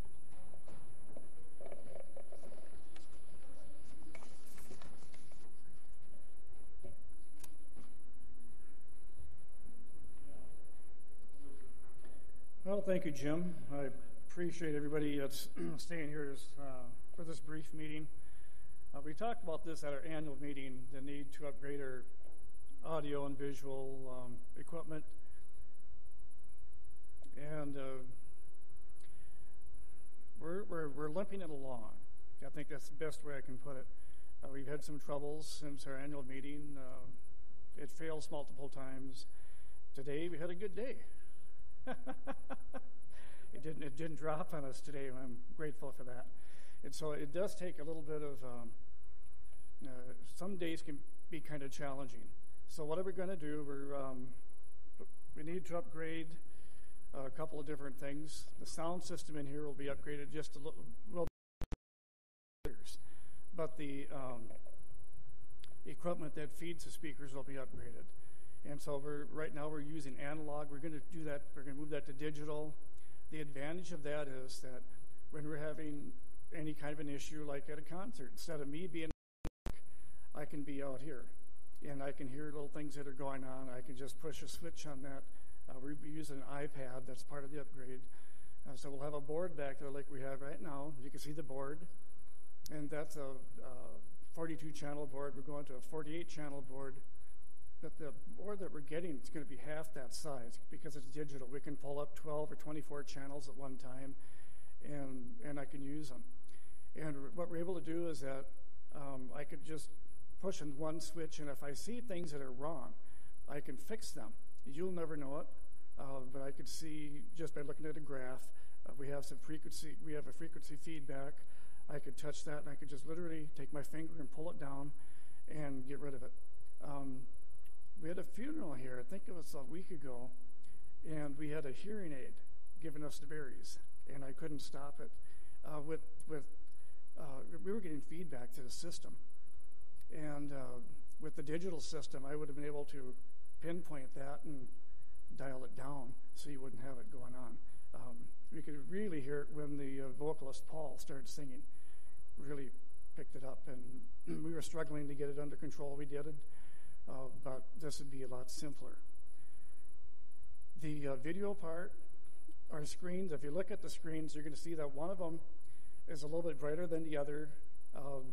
Well, thank you, Jim. I appreciate everybody that's staying here uh, for this brief meeting. Uh, we talked about this at our annual meeting, the need to upgrade our audio and visual um, equipment. And uh, we're, we're, we're limping it along. I think that's the best way I can put it. Uh, we've had some troubles since our annual meeting. Uh, it fails multiple times. Today we had a good day. It didn't. It didn't drop on us today, and I'm grateful for that. And so it does take a little bit of. Um, uh, some days can be kind of challenging. So what are we going to do? We're um, we need to upgrade a couple of different things. The sound system in here will be upgraded just a little. Well, but the um, equipment that feeds the speakers will be upgraded. And so we're right now we're using analog. We're going to do that. We're going to move that to digital. The advantage of that is that when we're having any kind of an issue like at a concert, instead of me being, I can be out here, and I can hear little things that are going on. I can just push a switch on that. Uh, we're using an iPad. That's part of the upgrade. Uh, so we'll have a board back there like we have right now. You can see the board, and that's a forty-two channel board. We're going to a forty-eight channel board. But the board that we're getting is going to be half that size because it's digital. We can pull up twelve or twenty-four channels at one time, and and I can use them. And what we're able to do is that um, I could just push in one switch, and if I see things that are wrong, I can fix them. You'll never know it, uh, but I could see just by looking at a graph. Uh, we have some frequency. We have a frequency feedback. I could touch that, and I could just literally take my finger and pull it down, and get rid of it. Um, We had a funeral here, I think it was a week ago, and we had a hearing aid giving us the berries, and I couldn't stop it. Uh, with with uh, we were getting feedback to the system, and uh, with the digital system, I would have been able to pinpoint that and dial it down so you wouldn't have it going on. Um, we could really hear it when the uh, vocalist Paul started singing. Really picked it up, and we were struggling to get it under control. We did it. Uh, but this would be a lot simpler. The uh, video part, our screens, if you look at the screens, you're going to see that one of them is a little bit brighter than the other. Um,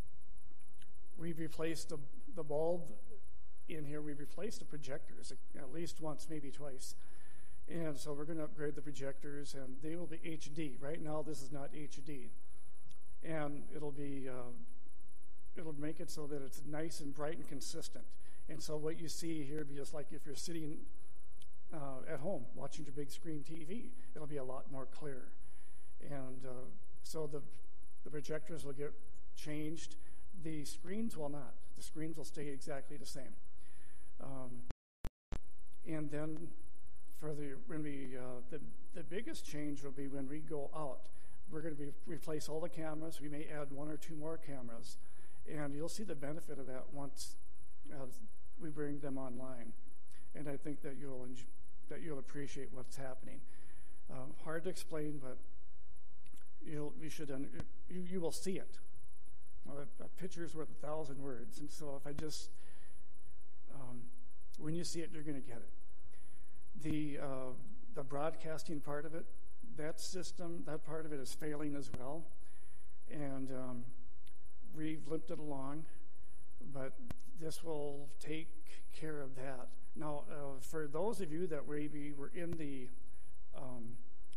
we've replaced the, the bulb in here. We've replaced the projectors at least once, maybe twice. And so we're going to upgrade the projectors, and they will be H D. Right now, this is not H D. And it'll be... Uh, It'll make it so that it's nice and bright and consistent. And so what you see here will be just like if you're sitting uh, at home watching your big screen T V. It'll be a lot more clear. And uh, so the, the projectors will get changed. The screens will not. The screens will stay exactly the same. Um, and then for the when we uh, the the biggest change will be when we go out. We're going to be, replace all the cameras. We may add one or two more cameras. And you'll see the benefit of that once uh, we bring them online. And I think that you'll enjoy, that you'll appreciate what's happening. Um, hard to explain, but you'll you should un- you, you will see it. Uh, a picture's worth a thousand words, and so if I just um, when you see it, you're going to get it. The uh, the broadcasting part of it, that system, that part of it is failing as well, and um, we've limped it along, but this will take care of that. Now, uh, for those of you that maybe were in the um,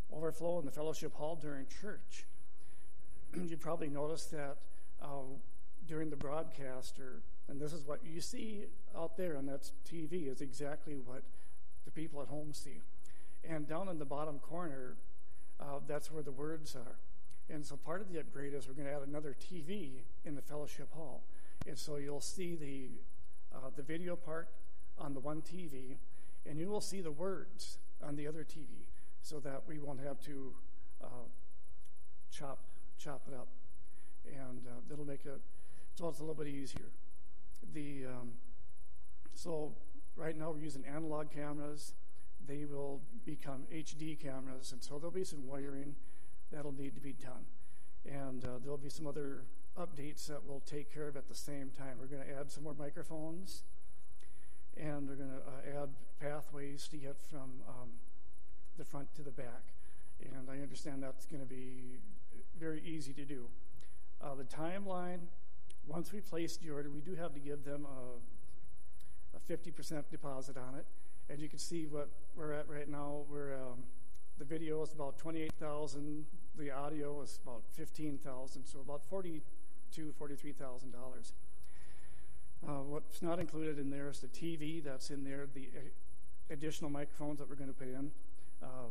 overflow in the fellowship hall during church. You'd probably notice that uh, during the broadcast, or, and this is what you see out there on that T V, is exactly what the people at home see. And down in the bottom corner, uh, that's where the words are. And so part of the upgrade is we're going to add another T V in the fellowship hall. And so you'll see the uh, the video part on the one T V, and you will see the words on the other T V, so that we won't have to uh, chop chop it up. And uh, that'll make it so it's a little bit easier. The um, so right now we're using analog cameras. They will become H D cameras, and so there'll be some wiring that'll need to be done. And uh, there'll be some other updates that we'll take care of at the same time. We're going to add some more microphones, and we're going to uh, add pathways to get from um, the front to the back. And I understand that's going to be very easy to do. Uh, the timeline, once we place the order, we do have to give them a, a fifty percent deposit on it. And you can see what we're at right now. We're um, the video is about twenty-eight thousand. The audio is about fifteen thousand. So about forty-two, forty-three thousand dollars. Uh, what's not included in there is the T V that's in there, the uh, additional microphones that we're going to put in. Uh,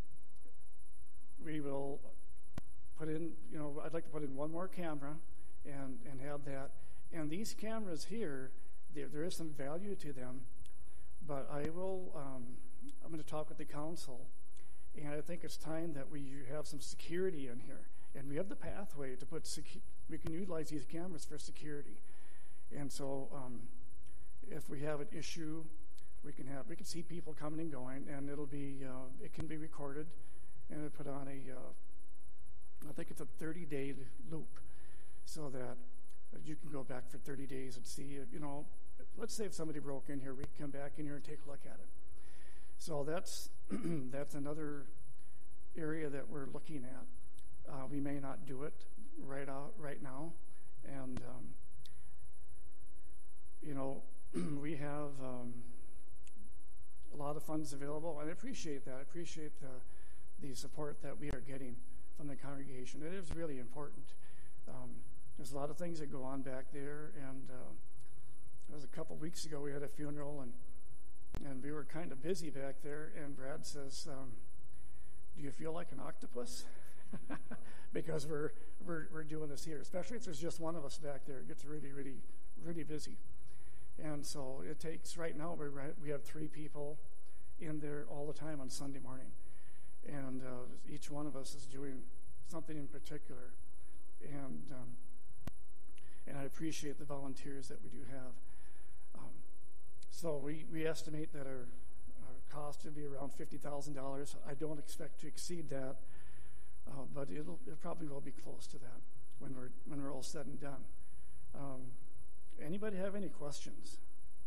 we will put in, you know, I'd like to put in one more camera and, and have that. And these cameras here, there, there is some value to them, but I will, um, I'm going to talk with the council, and I think it's time that we have some security in here. And we have the pathway to put, secu- we can utilize these cameras for security. And so um, if we have an issue, we can have, we can see people coming and going, and it'll be, uh, it can be recorded, and it'll put on a, uh, I think it's a thirty-day loop, so that you can go back for thirty days and see, you know, let's say if somebody broke in here, we can come back in here and take a look at it. So that's that's another area that we're looking at. Uh, we may not do it right out right now, and um, you know, we have um, a lot of funds available, and I appreciate that. I appreciate the the support that we are getting from the congregation. It is really important. Um, there's a lot of things that go on back there, and uh, it was a couple weeks ago we had a funeral, and and we were kind of busy back there, and Brad says, um, do you feel like an octopus? Because we're, we're we're doing this here, especially if there's just one of us back there. It gets really, really, really busy. And so it takes, right now, we're right, we have three people in there all the time on Sunday morning. And uh, each one of us is doing something in particular. And um, and I appreciate the volunteers that we do have. Um, so we, we estimate that our, our cost will be around fifty thousand dollars. I don't expect to exceed that, uh, but it'll, it probably will be close to that when we're, when we're all said and done. Um, anybody have any questions?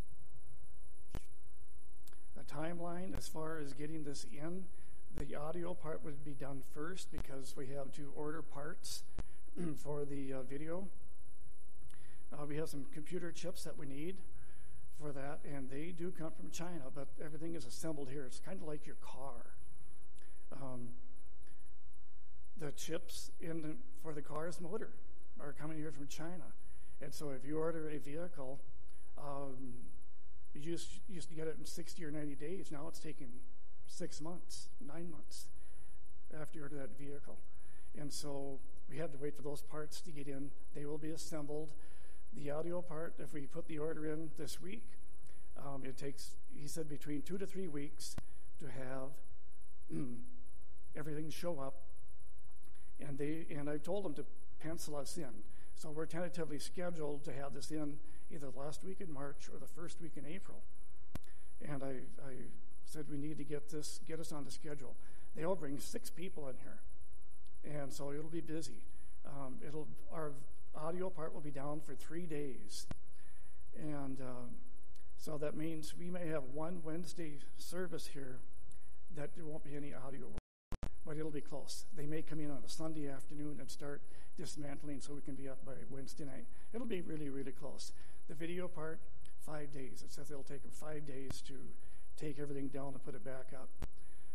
A timeline as far as getting this in, the audio part would be done first because we have to order parts for the uh, video. Uh, we have some computer chips that we need for that, and they do come from China, but everything is assembled here. It's kind of like your car. Um, the chips in the, for the car's motor are coming here from China. And so if you order a vehicle, um, you used, used to get it in sixty or ninety days. Now it's taking six months, nine months after you order that vehicle. And so we had to wait for those parts to get in. They will be assembled. The audio part, if we put the order in this week, um, it takes, he said, between two to three weeks to have mm, everything show up. And they and I told them to pencil us in. So we're tentatively scheduled to have this in either the last week in March or the first week in April. And I, I said we need to get this, get us on the schedule. They'll bring six people in here, and so it'll be busy. Um, it'll our audio part will be down for three days, and um, so that means we may have one Wednesday service here that there won't be any audio work, but it'll be close. They may come in on a Sunday afternoon and start dismantling so we can be up by Wednesday night. It'll be really, really close. The video part, five days. It says it'll take them five days to take everything down and put it back up.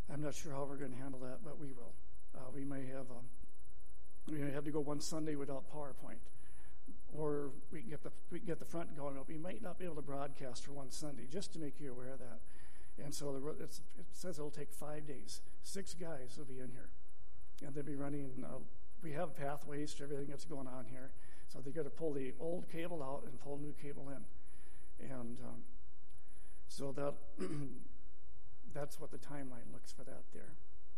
I'm not sure how we're going to handle that, but we will. Uh, we may have um, we may have to go one Sunday without PowerPoint, or we can get the we can get the front going up. We might not be able to broadcast for one Sunday, just to make you aware of that. And so the, it's, it says it'll take five days. Six guys will be in here, and they'll be running. Uh, we have pathways to everything that's going on here, so they got to pull the old cable out and pull new cable in, and um, so that that's what the timeline looks for that there.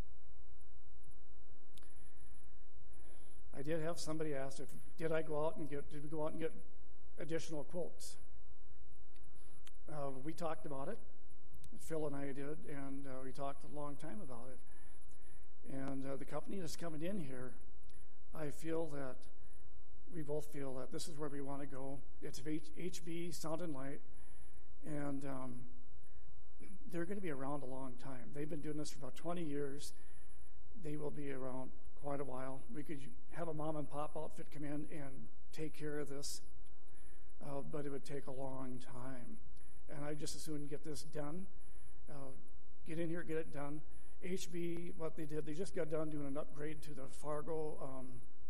I did have somebody ask if did I go out and get did we go out and get additional quotes? Uh, we talked about it. Phil and I did, and uh, we talked a long time about it. And uh, the company that's coming in here, I feel that we both feel that this is where we want to go. It's H B Sound and Light, and um, they're going to be around a long time. They've been doing this for about twenty years. They will be around quite a while. We could have a mom and pop outfit come in and take care of this, uh, but it would take a long time. And I just as soon get this done. Uh, get in here, get it done. H B, what they did, they just got done doing an upgrade to the Fargo, um,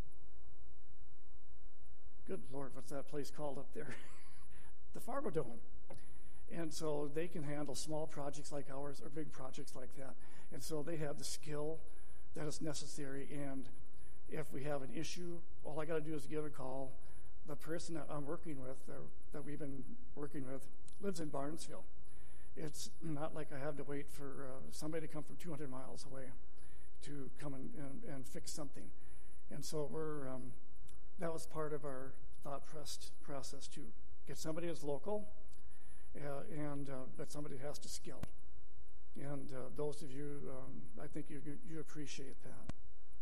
good Lord, what's that place called up there? The Fargo Dome. And so they can handle small projects like ours or big projects like that. And so they have the skill that is necessary. And if we have an issue, all I got to do is give a call. The person that I'm working with, or that we've been working with, lives in Barnesville. It's not like I have to wait for uh, somebody to come from two hundred miles away to come and, and, and fix something. And so we're um, that was part of our thought process to get somebody that's local, uh, and uh, but somebody has to skill. And uh, those of you, um, I think you you appreciate that.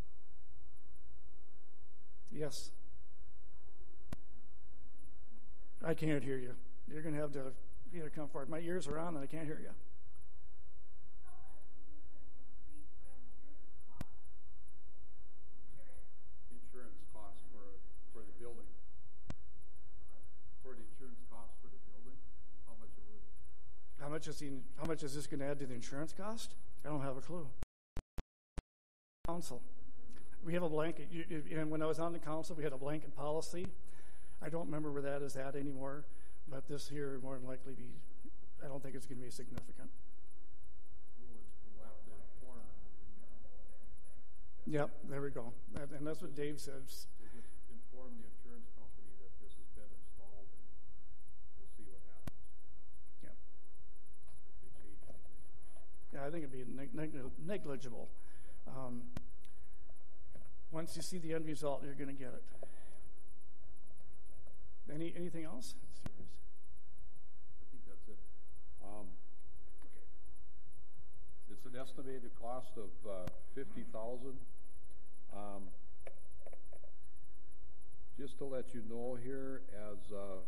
Yes. I can't hear you. You're going to have to either come forward. My ears are on and I can't hear you. Insurance costs for for the building. For the insurance costs for the building, how much it would? How much is the, how much is this going to add to the insurance cost? I don't have a clue. Council. We have a blanket. You, and when I was on the council, we had a blanket policy. I don't remember where that is at anymore, but this here more than likely be, I don't think it's going to be significant. Yep, there we go. And, and that's what Dave says. We'll just inform the insurance company that this has been installed, and we'll see what happens. Yep. If they change anything. Yeah, I think it'd be neg- neg- negligible. Um, once you see the end result, you're going to get it. Any anything else? I think that's it. Um, it's an estimated cost of uh, fifty thousand. Um, just to let you know here, as uh,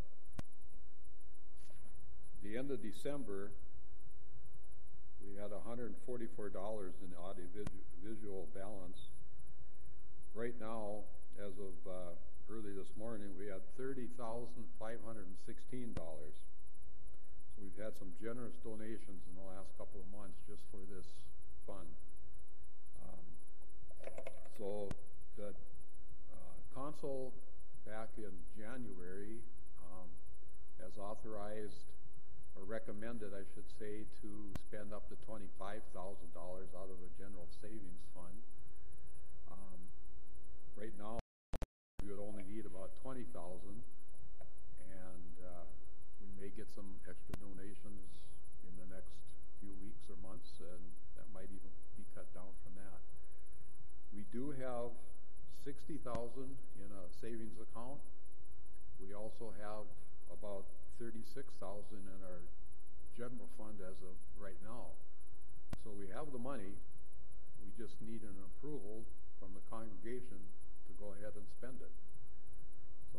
the end of December, we had one hundred forty-four dollars in audiovisual balance. Right now, as of uh, early this morning, we had thirty thousand five hundred sixteen dollars. So we've had some generous donations in the last couple of months just for this fund. Um, so the uh, council back in January um, has authorized, or recommended, I should say, to spend up to twenty-five thousand dollars out of a general savings fund. Um, right now, we would only need about twenty thousand, and uh, we may get some extra donations in the next few weeks or months, and that might even be cut down from that. We do have sixty thousand in a savings account. We also have about thirty-six thousand in our general fund as of right now. So we have the money. We just need an approval from the congregation to go ahead and spend it. So,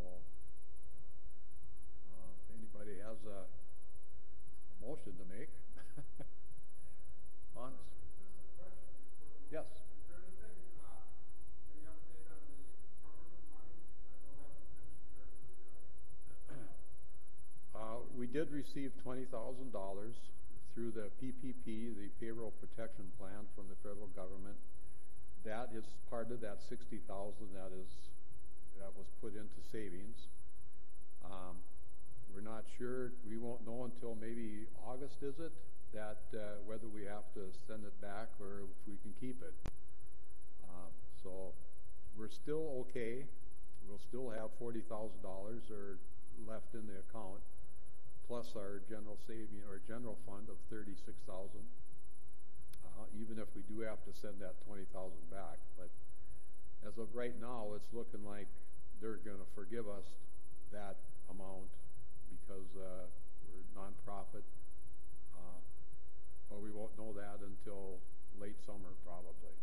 uh, if anybody has a, a motion to make, honest. Yes. Is there anything, uh, any update on the government money? I know that was mentioned earlier. Uh, we did receive twenty thousand dollars through the P P P, the Payroll Protection Plan from the federal government. That is part of that sixty thousand that is that was put into savings. Um, we're not sure. We won't know until maybe August, is it? That uh, whether we have to send it back or if we can keep it. Um, so we're still okay. We'll still have forty thousand dollars or left in the account, plus our general saving or general fund of thirty-six thousand. Uh, even if we do have to send that twenty thousand back, but as of right now, it's looking like they're going to forgive us that amount because uh, we're nonprofit. Uh, but we won't know that until late summer, probably.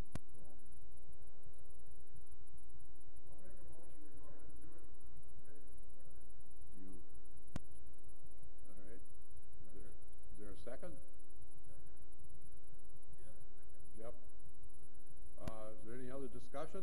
You. All right. Is there, is there a second? Yep. Uh, is there any other discussion?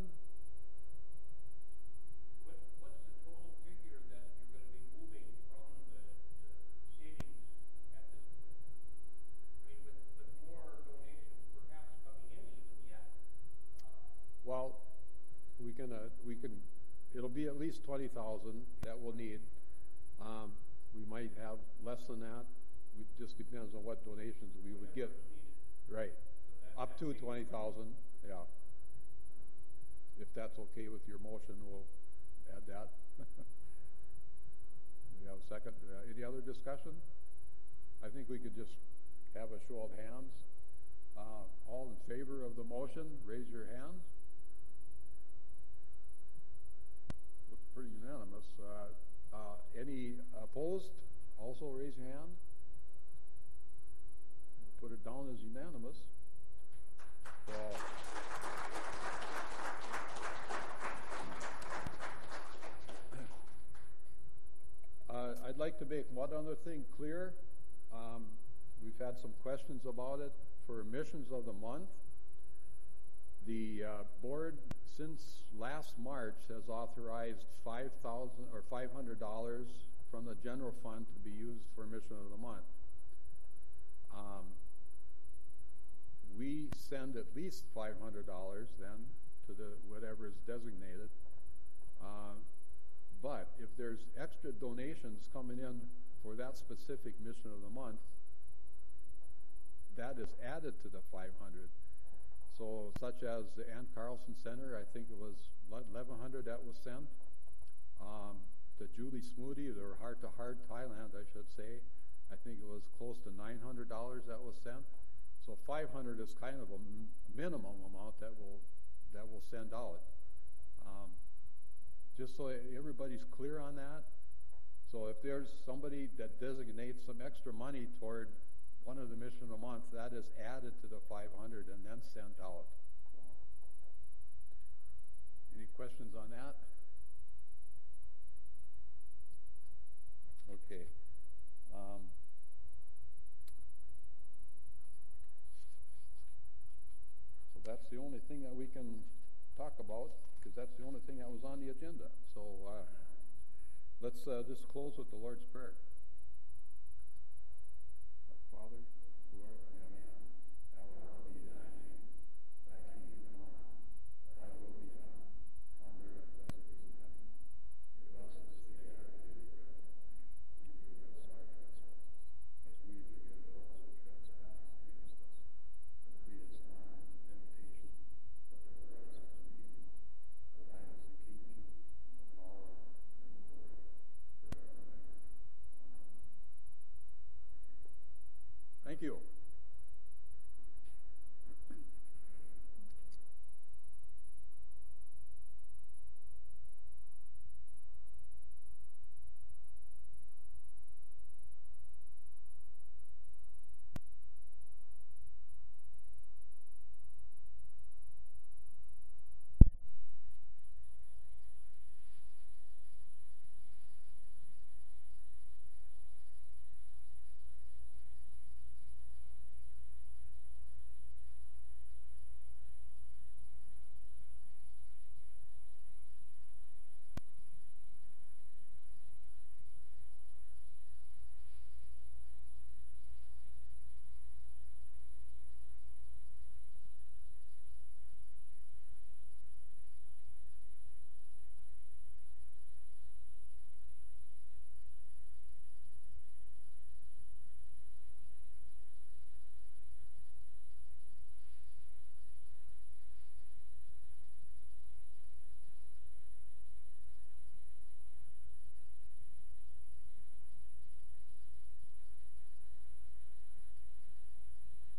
What, what's the total figure that you're going to be moving from the, the savings at this point? I mean, with, with more donations perhaps coming in even yet. Uh, Well, we can uh, we can. It'll be at least twenty thousand that we'll need. Um, we might have less than that. It just depends on what donations we would get. Right. Up to twenty thousand, yeah. If that's okay with your motion, we'll add that. We have a second. Uh, any other discussion? I think we could just have a show of hands. Uh, all in favor of the motion, raise your hand. Looks pretty unanimous. Uh, uh, any opposed? Also raise your hand. We'll put it down as unanimous. So, uh, I'd like to make one other thing clear. Um, we've had some questions about it. For missions of the month, the uh, board, since last March, has authorized five thousand or five hundred dollars from the general fund to be used for mission of the month. Um, we send at least five hundred dollars then to the whatever is designated. Uh, but if there's extra donations coming in for that specific mission of the month, that is added to the five hundred. So such as the Ann Carlson Center, I think it was eleven hundred that was sent. Um, the Julie Smoody, or Heart to Heart Thailand, I should say, I think it was close to nine hundred dollars that was sent. So five hundred is kind of a m- minimum amount that we'll that we'll send out. Um, just so everybody's clear on that. So if there's somebody that designates some extra money toward one of the mission of the month, that is added to the five hundred and then sent out. Any questions on that? Okay. Um, so that's the only thing that we can talk about, because that's the only thing that was on the agenda. So uh, let's uh, just close with the Lord's Prayer. Our Father, who art in heaven, hallowed be thy name. Thy kingdom come, thy will be done, on earth as it is in heaven. Give us this day our daily bread, and forgive us our trespasses, as we forgive those who trespass against us. And lead us not into temptation, but deliver us from evil. For thine is the kingdom, and the power, and the glory, forever and ever. Amen. Thank you.